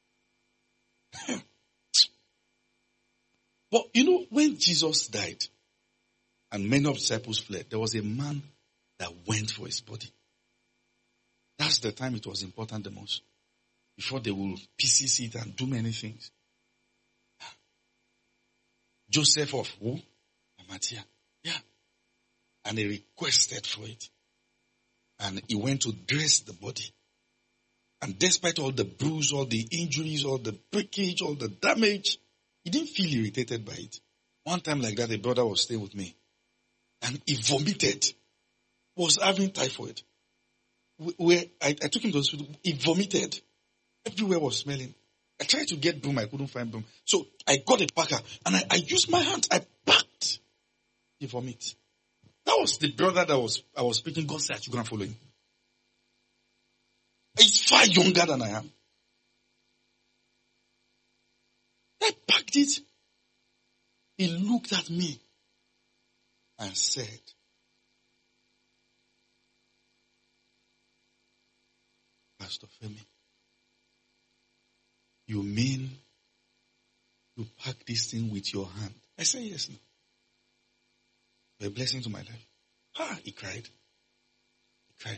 S3: But you know, when Jesus died and many of the disciples fled, there was a man that went for his body. That's the time it was important the most. Before they will pieces it and do many things. Joseph of who? Arimathea. Yeah. And he requested for it. And he went to dress the body. And despite all the bruise, all the injuries, all the breakage, all the damage, he didn't feel irritated by it. One time like that, a brother was staying with me. And he vomited. Was having typhoid. Where I, I took him to the hospital. He vomited. Everywhere was smelling. I tried to get broom. I couldn't find broom. So I got a packer. And I, I used my hands. I packed the vomit. That was the brother that was I was speaking. God said, you're going to follow him. He's far younger than I am. I packed it. He looked at me and said, Pastor Femi, you mean you pack this thing with your hand? I said, yes. No. You're a blessing to my life. Ah, he cried. He cried.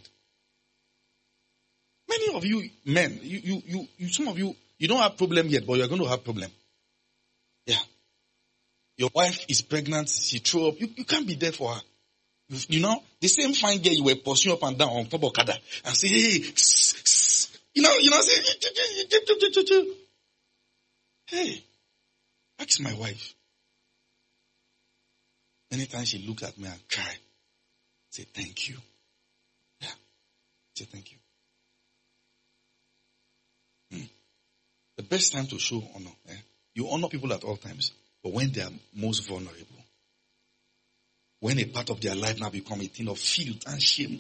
S3: Many of you men, you, you, you, you, some of you, you don't have problem yet, but you're going to have problem. Yeah. Your wife is pregnant, she threw up, you, you can't be there for her. You, you know, the same fine girl you were pursuing up and down on top of Kada and say, hey, sss, sss, you know, you know, say, hey, ask my wife. Anytime she looked at me and cried, say thank you. Yeah, say thank you. Hmm. The best time to show honor, eh? You honor people at all times, but when they are most vulnerable, when a part of their life now become a thing of filth and shame.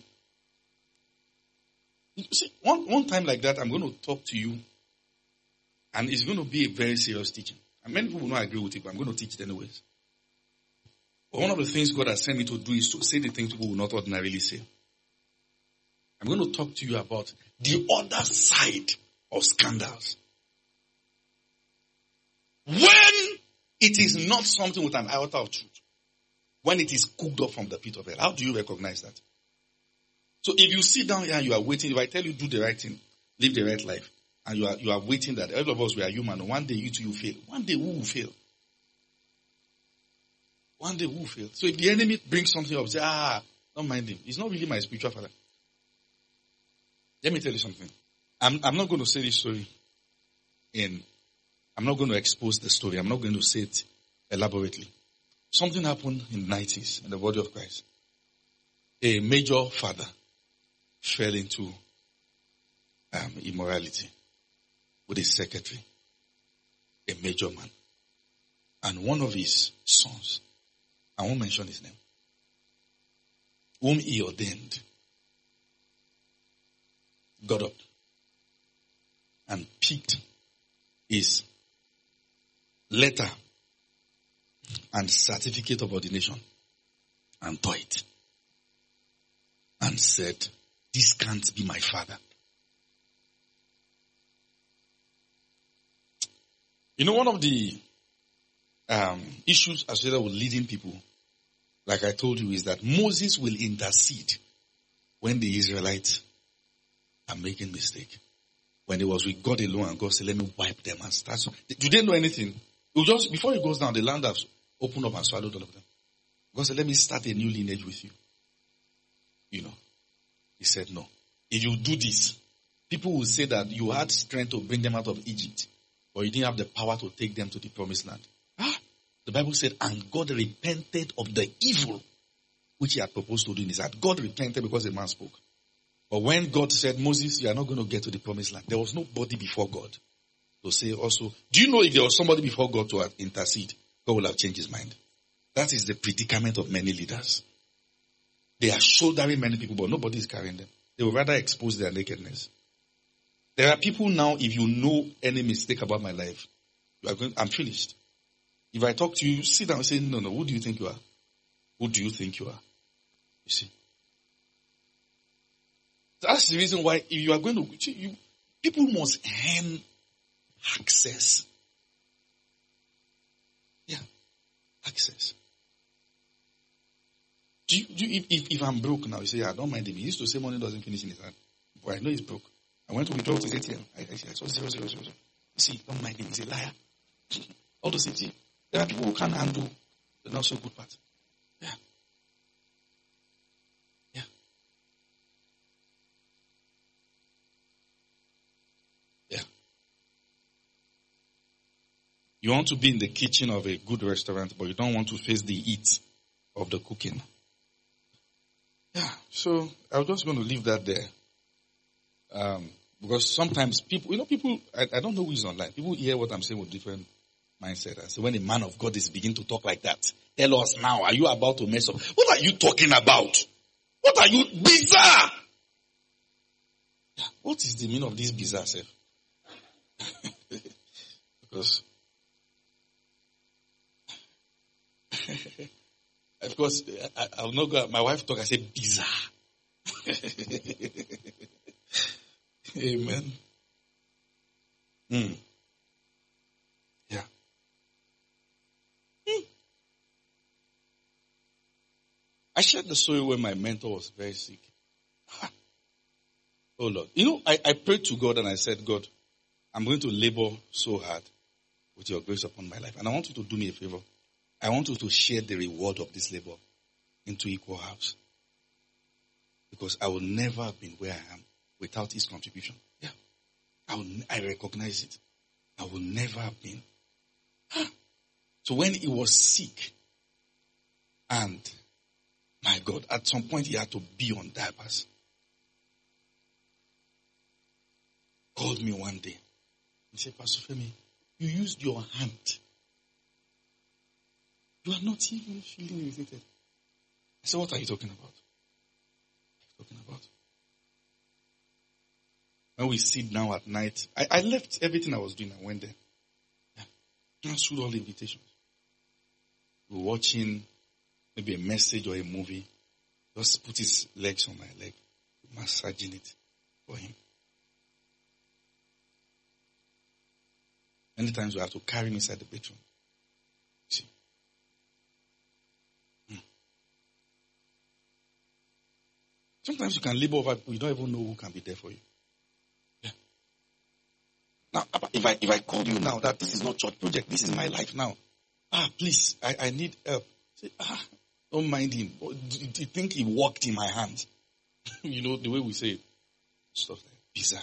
S3: You see, one, one time like that, I'm going to talk to you, and it's going to be a very serious teaching. And many people will not agree with it, but I'm going to teach it anyways. But one of the things God has sent me to do is to say the things people will not ordinarily say. I'm going to talk to you about the other side of scandals. When it is not something with an iota of truth. When it is cooked up from the pit of hell. How do you recognize that? So if you sit down here and you are waiting, if I tell you do the right thing, live the right life, and you are you are waiting that all of us we are human, one day you too will fail. One day who will fail? One day who will fail? So if the enemy brings something up, say, ah, don't mind him. He's not really my spiritual father. Let me tell you something. I'm I'm not going to say this story in I'm not going to expose the story. I'm not going to say it elaborately. Something happened in the nineties in the body of Christ. A major father fell into um, immorality with his secretary, a major man. And one of his sons, I won't mention his name, whom he ordained, got up and picked his letter and certificate of ordination and tore it and said, this can't be my father. You know, one of the um, issues associated with leading people, like I told you, is that Moses will intercede when the Israelites are making mistake. When he was with God alone and God said, let me wipe them and start. So, do they know anything? It will just, before he goes down, the land has opened up and swallowed all of them. God said, let me start a new lineage with you. You know. He said, no. If you do this, people will say that you had strength to bring them out of Egypt, but you didn't have the power to take them to the promised land. Ah, the Bible said, and God repented of the evil which he had proposed to do in his heart. God repented because the man spoke. But when God said, Moses, you are not going to get to the promised land, there was nobody before God to say also, do you know if there was somebody before God to intercede, God will have changed his mind. That is the predicament of many leaders. They are shouldering many people, but nobody is carrying them. They will rather expose their nakedness. There are people now, if you know any mistake about my life, you are going, I'm finished. If I talk to you, sit down and say, no, no, who do you think you are? Who do you think you are? You see. That's the reason why if you are going to, you, people must earn access. Yeah, access. Do you, do you, if, if, if I'm broke now, you say, I don't mind him. He used to say money doesn't finish in his hand. But I know he's broke. I went to withdraw his A T M. I, I, I saw zero, zero, zero, zero. See, don't mind him. He's a liar. All those things. There are people who can't handle the not so good part. Yeah. Yeah. Yeah. You want to be in the kitchen of a good restaurant, but you don't want to face the heat of the cooking. Yeah, so I was just going to leave that there. Um, because sometimes people, you know, people, I, I don't know who is online. People hear what I'm saying with different mindset. And so when a man of God is beginning to talk like that, tell us now, are you about to mess up? What are you talking about? What are you, bizarre? Yeah, what is the meaning of this bizarre self? Because, of course, I, I'll not go, my wife talk, I say bizarre. Amen. Mm. Yeah. Mm. I shared the story when my mentor was very sick. Oh Lord. You know, I, I prayed to God and I said, God, I'm going to labor so hard with your grace upon my life. And I want you to do me a favor. I want you to share the reward of this labor into equal halves. Because I will never have been where I am without his contribution. Yeah. I will, I recognize it. I will never have been. So when he was sick, and my God, at some point he had to be on diapers. Called me one day. He said, Pastor Femi, you used your hand. You are not even feeling irritated. I said, what are you talking about? What are you talking about? When we sit down at night, I, I left everything I was doing and went there. Yeah. Cancelled all the invitations. We were watching maybe a message or a movie. Just put his legs on my leg, massaging it for him. Many times we have to carry him inside the bedroom. See? Hmm. Sometimes you can labor over people, you don't even know who can be there for you. Yeah. Now, if I if I call you now that this is not church project, this is my life now. Ah, please, I, I need help. Say, ah, don't mind him. Do you think he walked in my hand? You know, the way we say it. Stuff like bizarre.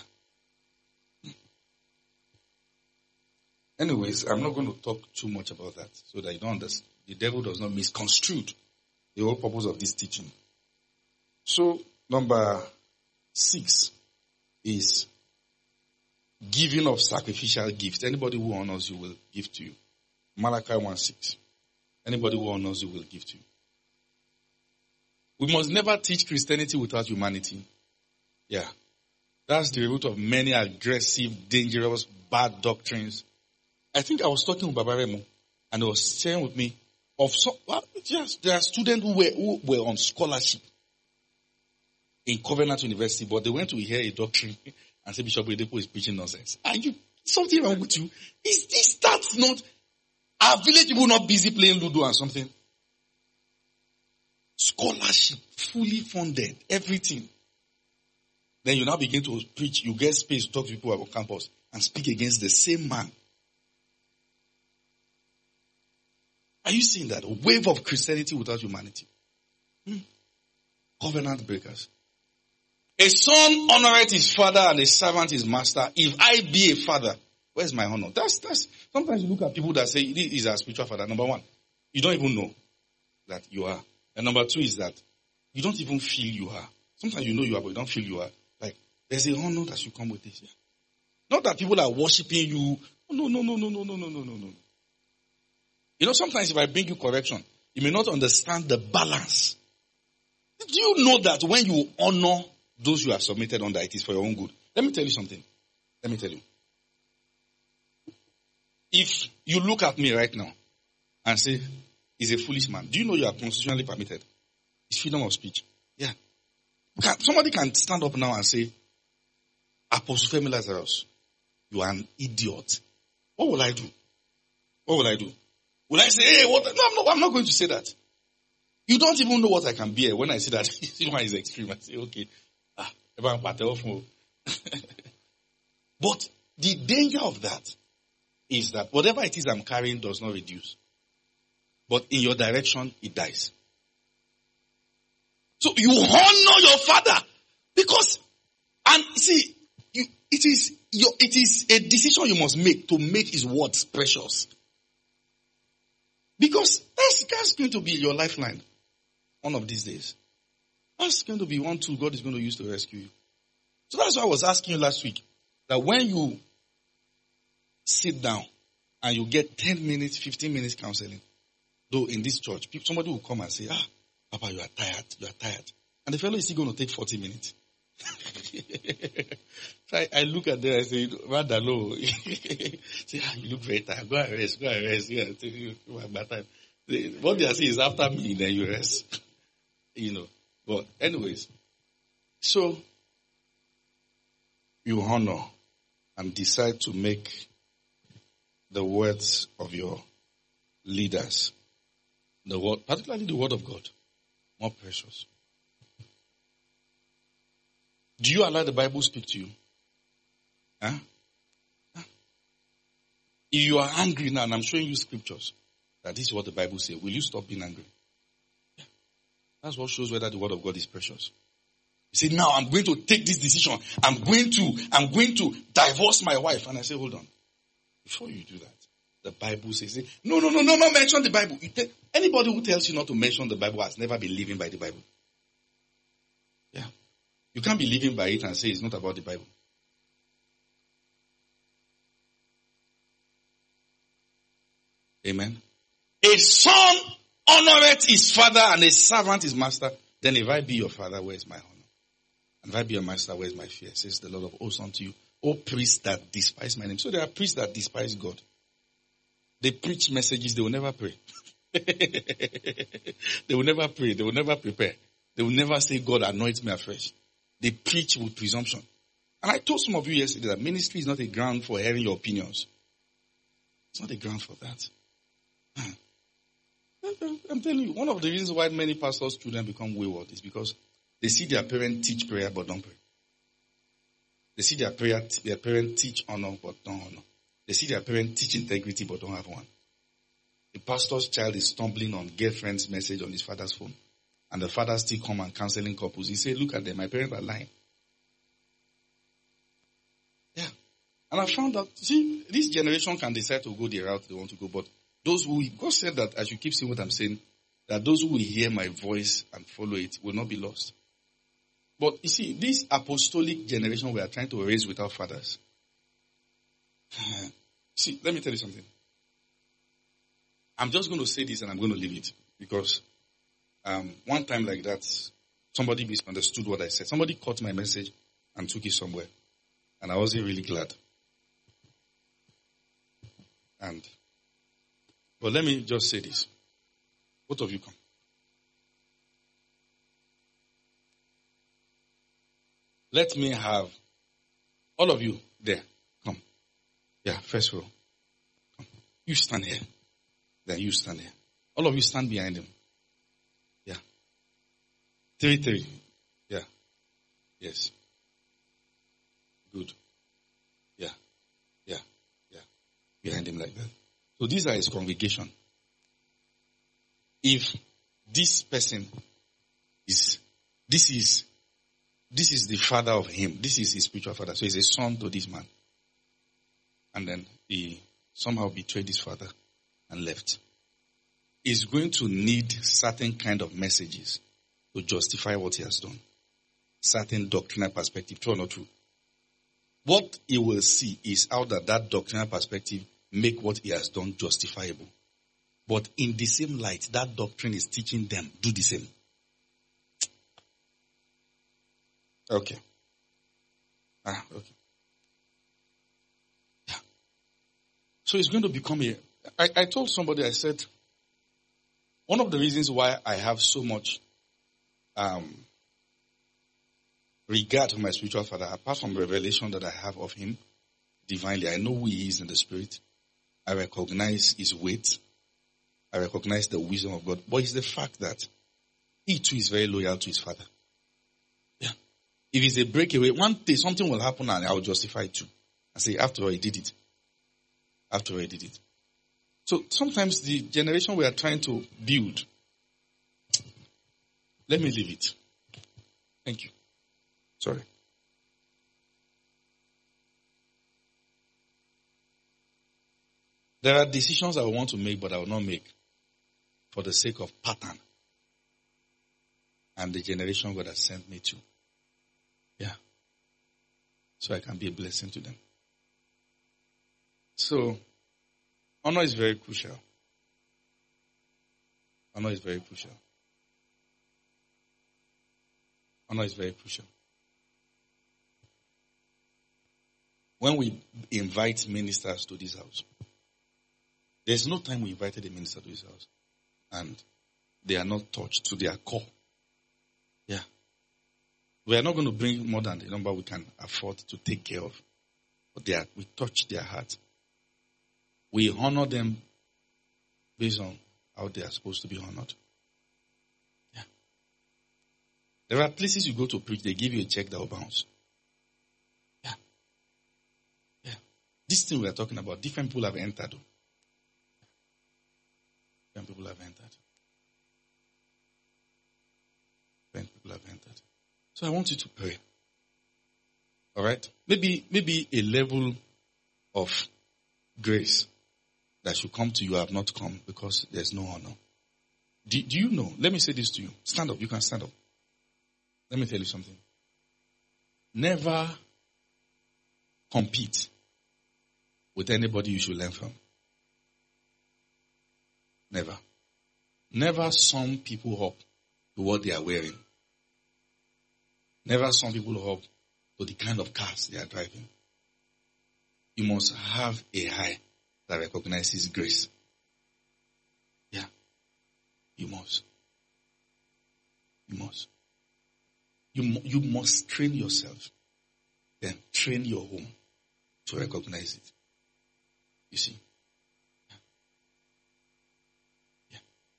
S3: Anyways, I'm not going to talk too much about that so that you don't understand. The devil does not misconstrue the whole purpose of this teaching. So, number six is giving of sacrificial gifts. Anybody who honors you will give to you. Malachi one six. Anybody who honors you will give to you. We must never teach Christianity without humanity. Yeah. That's the root of many aggressive, dangerous, bad doctrines. I think I was talking with Baba Remo, and he was sharing with me of some, well, yes, there are students who were, who were on scholarship in Covenant University, but they went to hear a doctrine and said Bishop Oyedepo is preaching nonsense. Are you, something wrong with you? Is this, that's not, Are village people not busy playing Ludo and something? Scholarship, fully funded, everything. Then you now begin to preach. You get space to talk to people about campus and speak against the same man. Are you seeing that? A wave of Christianity without humanity. Hmm. Covenant breakers. A son honoreth his father and a servant his master. If I be a father, where's my honor? That's, that's, sometimes you look at people that say, this is our spiritual father. Number one, you don't even know that you are. And number two is that you don't even feel you are. Sometimes you know you are, but you don't feel you are. Like, there's a honor that should come with this. Yeah. Not that people are worshiping you. No, no, no, no, no, no, no, no, no, no. You know, sometimes if I bring you correction, you may not understand the balance. Do you know that when you honor those you are submitted under, it is for your own good? Let me tell you something. Let me tell you. If you look at me right now and say, he's a foolish man, do you know you are constitutionally permitted? It's freedom of speech. Yeah. Can, somebody can stand up now and say, Apostle Femi Lazarus, you are an idiot. What will I do? What will I do? Will I say, hey, what? No, I'm not, I'm not going to say that. You don't even know what I can bear when I see that this one is extreme. I say, okay, ah, but the danger of that is that whatever it is I'm carrying does not reduce. But in your direction, it dies. So you honor your father because, and see, you, it is your, it is a decision you must make to make his words precious. Because that's, that's going to be your lifeline one of these days. That's going to be one tool God is going to use to rescue you. So that's why I was asking you last week, that when you sit down and you get ten minutes, fifteen minutes counseling, though in this church, somebody will come and say, ah, Papa, you are tired, you are tired. And the fellow is still going to take forty minutes. So I, I look at them and say, rather low. Say, ah, you look very tired. Go and rest, go and rest. Yeah, you, you, what they are saying is after me, then you rest. You know. But anyways, so you honor and decide to make the words of your leaders, the word, particularly the word of God, more precious. Do you allow the Bible speak to you? Huh? Huh? If you are angry now, and I'm showing you scriptures, that this is what the Bible says, will you stop being angry? Yeah. That's what shows whether the word of God is precious. You say, now I'm going to take this decision. I'm going to, I'm going to divorce my wife. And I say, hold on. Before you do that, the Bible says, no, no, no, no, not mention the Bible. You tell, anybody who tells you not to mention the Bible has never been living by the Bible. Yeah. You can't be living by it and say it's not about the Bible. Amen. A son honoreth his father and a servant his master. Then if I be your father, where is my honor? And if I be your master, where is my fear? Says the Lord of hosts unto you. O priests that despise my name. So there are priests that despise God. They preach messages, they will never pray. They will never pray. They will never prepare. They will never say, God anoints me afresh. They preach with presumption. And I told some of you yesterday that ministry is not a ground for hearing your opinions. It's not a ground for that. I'm telling you, one of the reasons why many pastors' children become wayward is because they see their parents teach prayer but don't pray. They see their prayer, their parents teach honor but don't honor. They see their parents teach integrity but don't have one. The pastor's child is stumbling on girlfriend's message on his father's phone. And the father still come and counseling couples. He say, look at them, my parents are lying. Yeah. And I found out, see, this generation can decide to go the route they want to go, but those who, God said that, as you keep seeing what I'm saying, that those who will hear my voice and follow it will not be lost. But you see, this apostolic generation we are trying to raise without fathers. See, let me tell you something. I'm just going to say this and I'm going to leave it. Because um, one time like that, somebody misunderstood what I said. Somebody caught my message and took it somewhere. And I wasn't really glad. And, but let me just say this. Both of you come. Let me have, all of you there, come. Yeah, first row. Come. You stand here. Then you stand here. All of you stand behind him. Yeah. Three, three. Yeah. Yes. Good. Yeah. Yeah. Yeah. Behind him like that. So these are his congregation. If this person is, this is, this is the father of him. This is his spiritual father. So he's a son to this man. And then he somehow betrayed his father and left. He's going to need certain kind of messages to justify what he has done. Certain doctrinal perspective, true or not true. What he will see is how that, that doctrinal perspective make what he has done justifiable. But in the same light, that doctrine is teaching them, do the same. Okay. Ah, okay. Yeah. So it's going to become a, I, I told somebody, I said, one of the reasons why I have so much um, regard for my spiritual father, apart from revelation that I have of him divinely, I know who he is in the spirit. I recognize his weight. I recognize the wisdom of God. But it's the fact that he too is very loyal to his father. Yeah. If it's a breakaway, one day something will happen and I will justify it too. I say, after all, he did it. After all, he did it. So sometimes the generation we are trying to build, let me leave it. Thank you. Sorry. There are decisions I want to make, but I will not make for the sake of pattern and the generation God has sent me to. Yeah. So I can be a blessing to them. So, honor is very crucial. Honor is very crucial. Honor is very crucial. When we invite ministers to this house, there's no time we invited a minister to this house and they are not touched to their core. Yeah. We are not going to bring more than the number we can afford to take care of. But they are, we touch their heart. We honor them based on how they are supposed to be honored. Yeah. There are places you go to preach, they give you a check that will bounce. Yeah. Yeah. This thing we are talking about, different people have entered. Different people have entered. Different people have entered. So I want you to pray. All right? Maybe, maybe a level of grace that should come to you have not come because there's no honor. Do, do you know? Let me say this to you. Stand up. You can stand up. Let me tell you something. Never compete with anybody you should learn from. Never. Never sum people up to what they are wearing. Never sum people up to the kind of cars they are driving. You must have a eye that recognizes grace. Yeah. You must. You must. You, you must train yourself. Then train your home to recognize it. You see? Yeah. Yeah.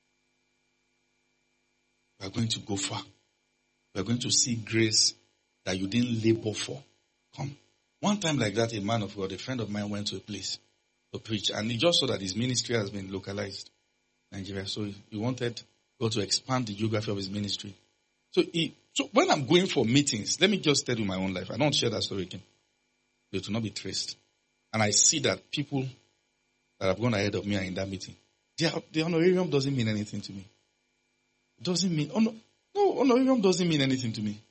S3: We are going to go far. We are going to see grace that you didn't labor for. Come. One time like that, a man of God, a friend of mine went to a place to preach, and he just saw that his ministry has been localized in Nigeria. So he wanted God to expand the geography of his ministry. So he, so when I'm going for meetings, let me just tell you my own life. I don't share that story again. It will not be traced. And I see that people that have gone ahead of me are in that meeting. The, the honorarium doesn't mean anything to me. It doesn't mean, oh no, no, honorarium doesn't mean anything to me.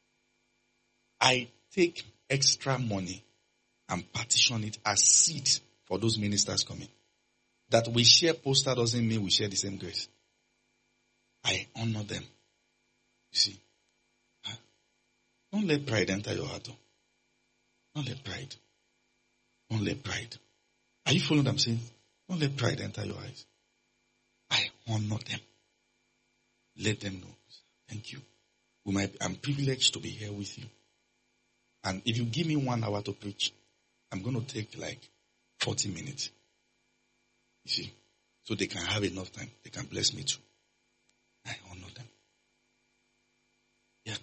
S3: I take extra money and partition it as seed for those ministers coming. That we share poster doesn't mean we share the same grace. I honor them. You see. Huh? Don't let pride enter your heart. Don't let pride. Don't let pride. Are you following what I'm saying? Don't let pride enter your eyes. I honor them. Let them know. Thank you. We might, I'm privileged to be here with you. And if you give me one hour to preach, I'm going to take like forty minutes. You see. so they can have enough time. They can bless me too. I honor them. Yeah.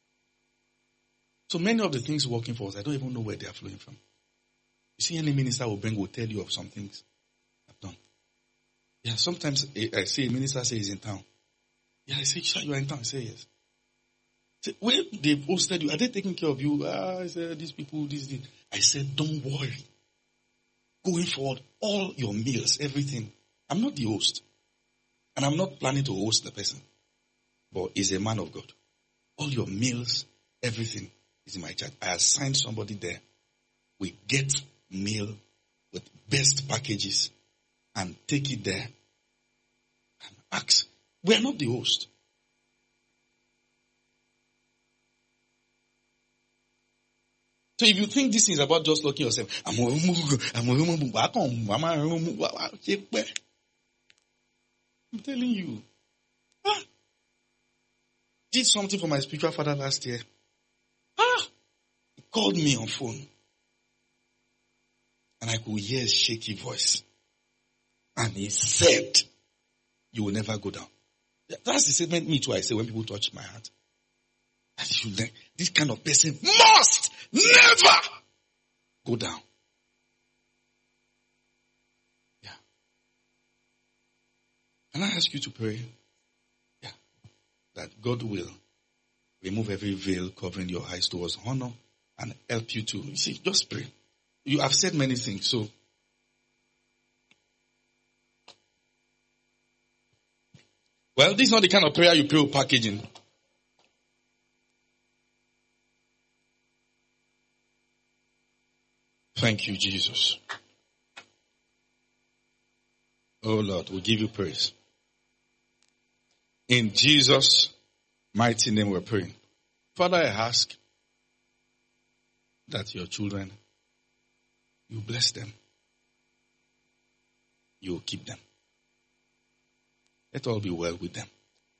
S3: So many of the things working for us, I don't even know where they are flowing from. You see, any minister will bring will tell you of some things I've done. Yeah, sometimes I see a minister say he's in town. Yeah, I say, sure, you are in town. I say yes. Say, where they've hosted you, are they taking care of you? Ah, I said, these people, this, this. I said, don't worry. Going forward, all your meals, everything. I'm not the host. And I'm not planning to host the person. But he's a man of God. All your meals, everything is in my charge. I assigned somebody there. We get meal with best packages and take it there and ask. We are not the host. So if you think this is about just looking yourself, I'm a I'm telling you. Ah, did something for my spiritual father last year. Ah, he called me on phone. And I could hear his shaky voice. And he said, you will never go down. That's the statement me too I say when people touch my heart. That you, this kind of person must never go down. Yeah. Can I ask you to pray? Yeah. That God will remove every veil covering your eyes towards honor and help you to, you see, just pray. You have said many things, so well, this is not the kind of prayer you pray with packaging. Thank you, Jesus. Oh Lord, we give you praise. In Jesus' mighty name we're praying. Father, I ask that your children, you bless them. You will keep them. Let all be well with them.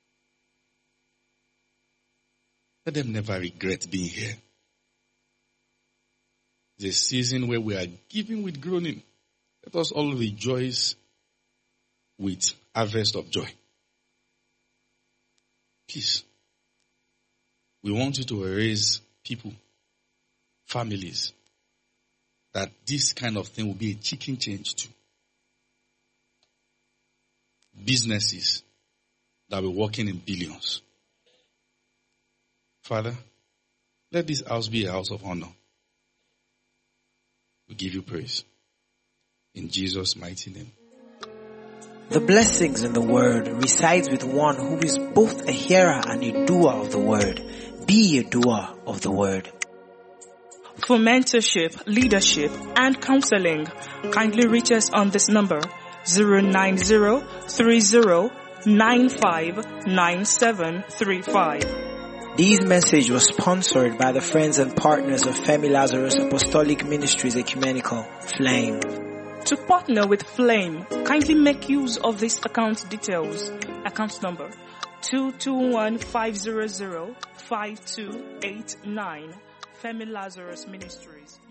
S3: Let them never regret being here. It's a season where we are giving with groaning. Let us all rejoice with harvest of joy. Please. We want you to raise people, families, that this kind of thing will be a chicken change to. Businesses that will be working in billions. Father, let this house be a house of honor. We give you praise. In Jesus' mighty name.
S1: The blessings in the word resides with one who is both a hearer and a doer of the word. Be a doer of the word.
S4: For mentorship, leadership, and counseling, kindly reach us on this number, zero nine zero three zero nine five nine seven three five.
S1: This message was sponsored by the friends and partners of Femi Lazarus Apostolic Ministries Ecumenical, Flame.
S4: To partner with Flame, kindly make use of this account details. Account number two two one five zero zero five two eight nine. Femi Lazarus Ministries.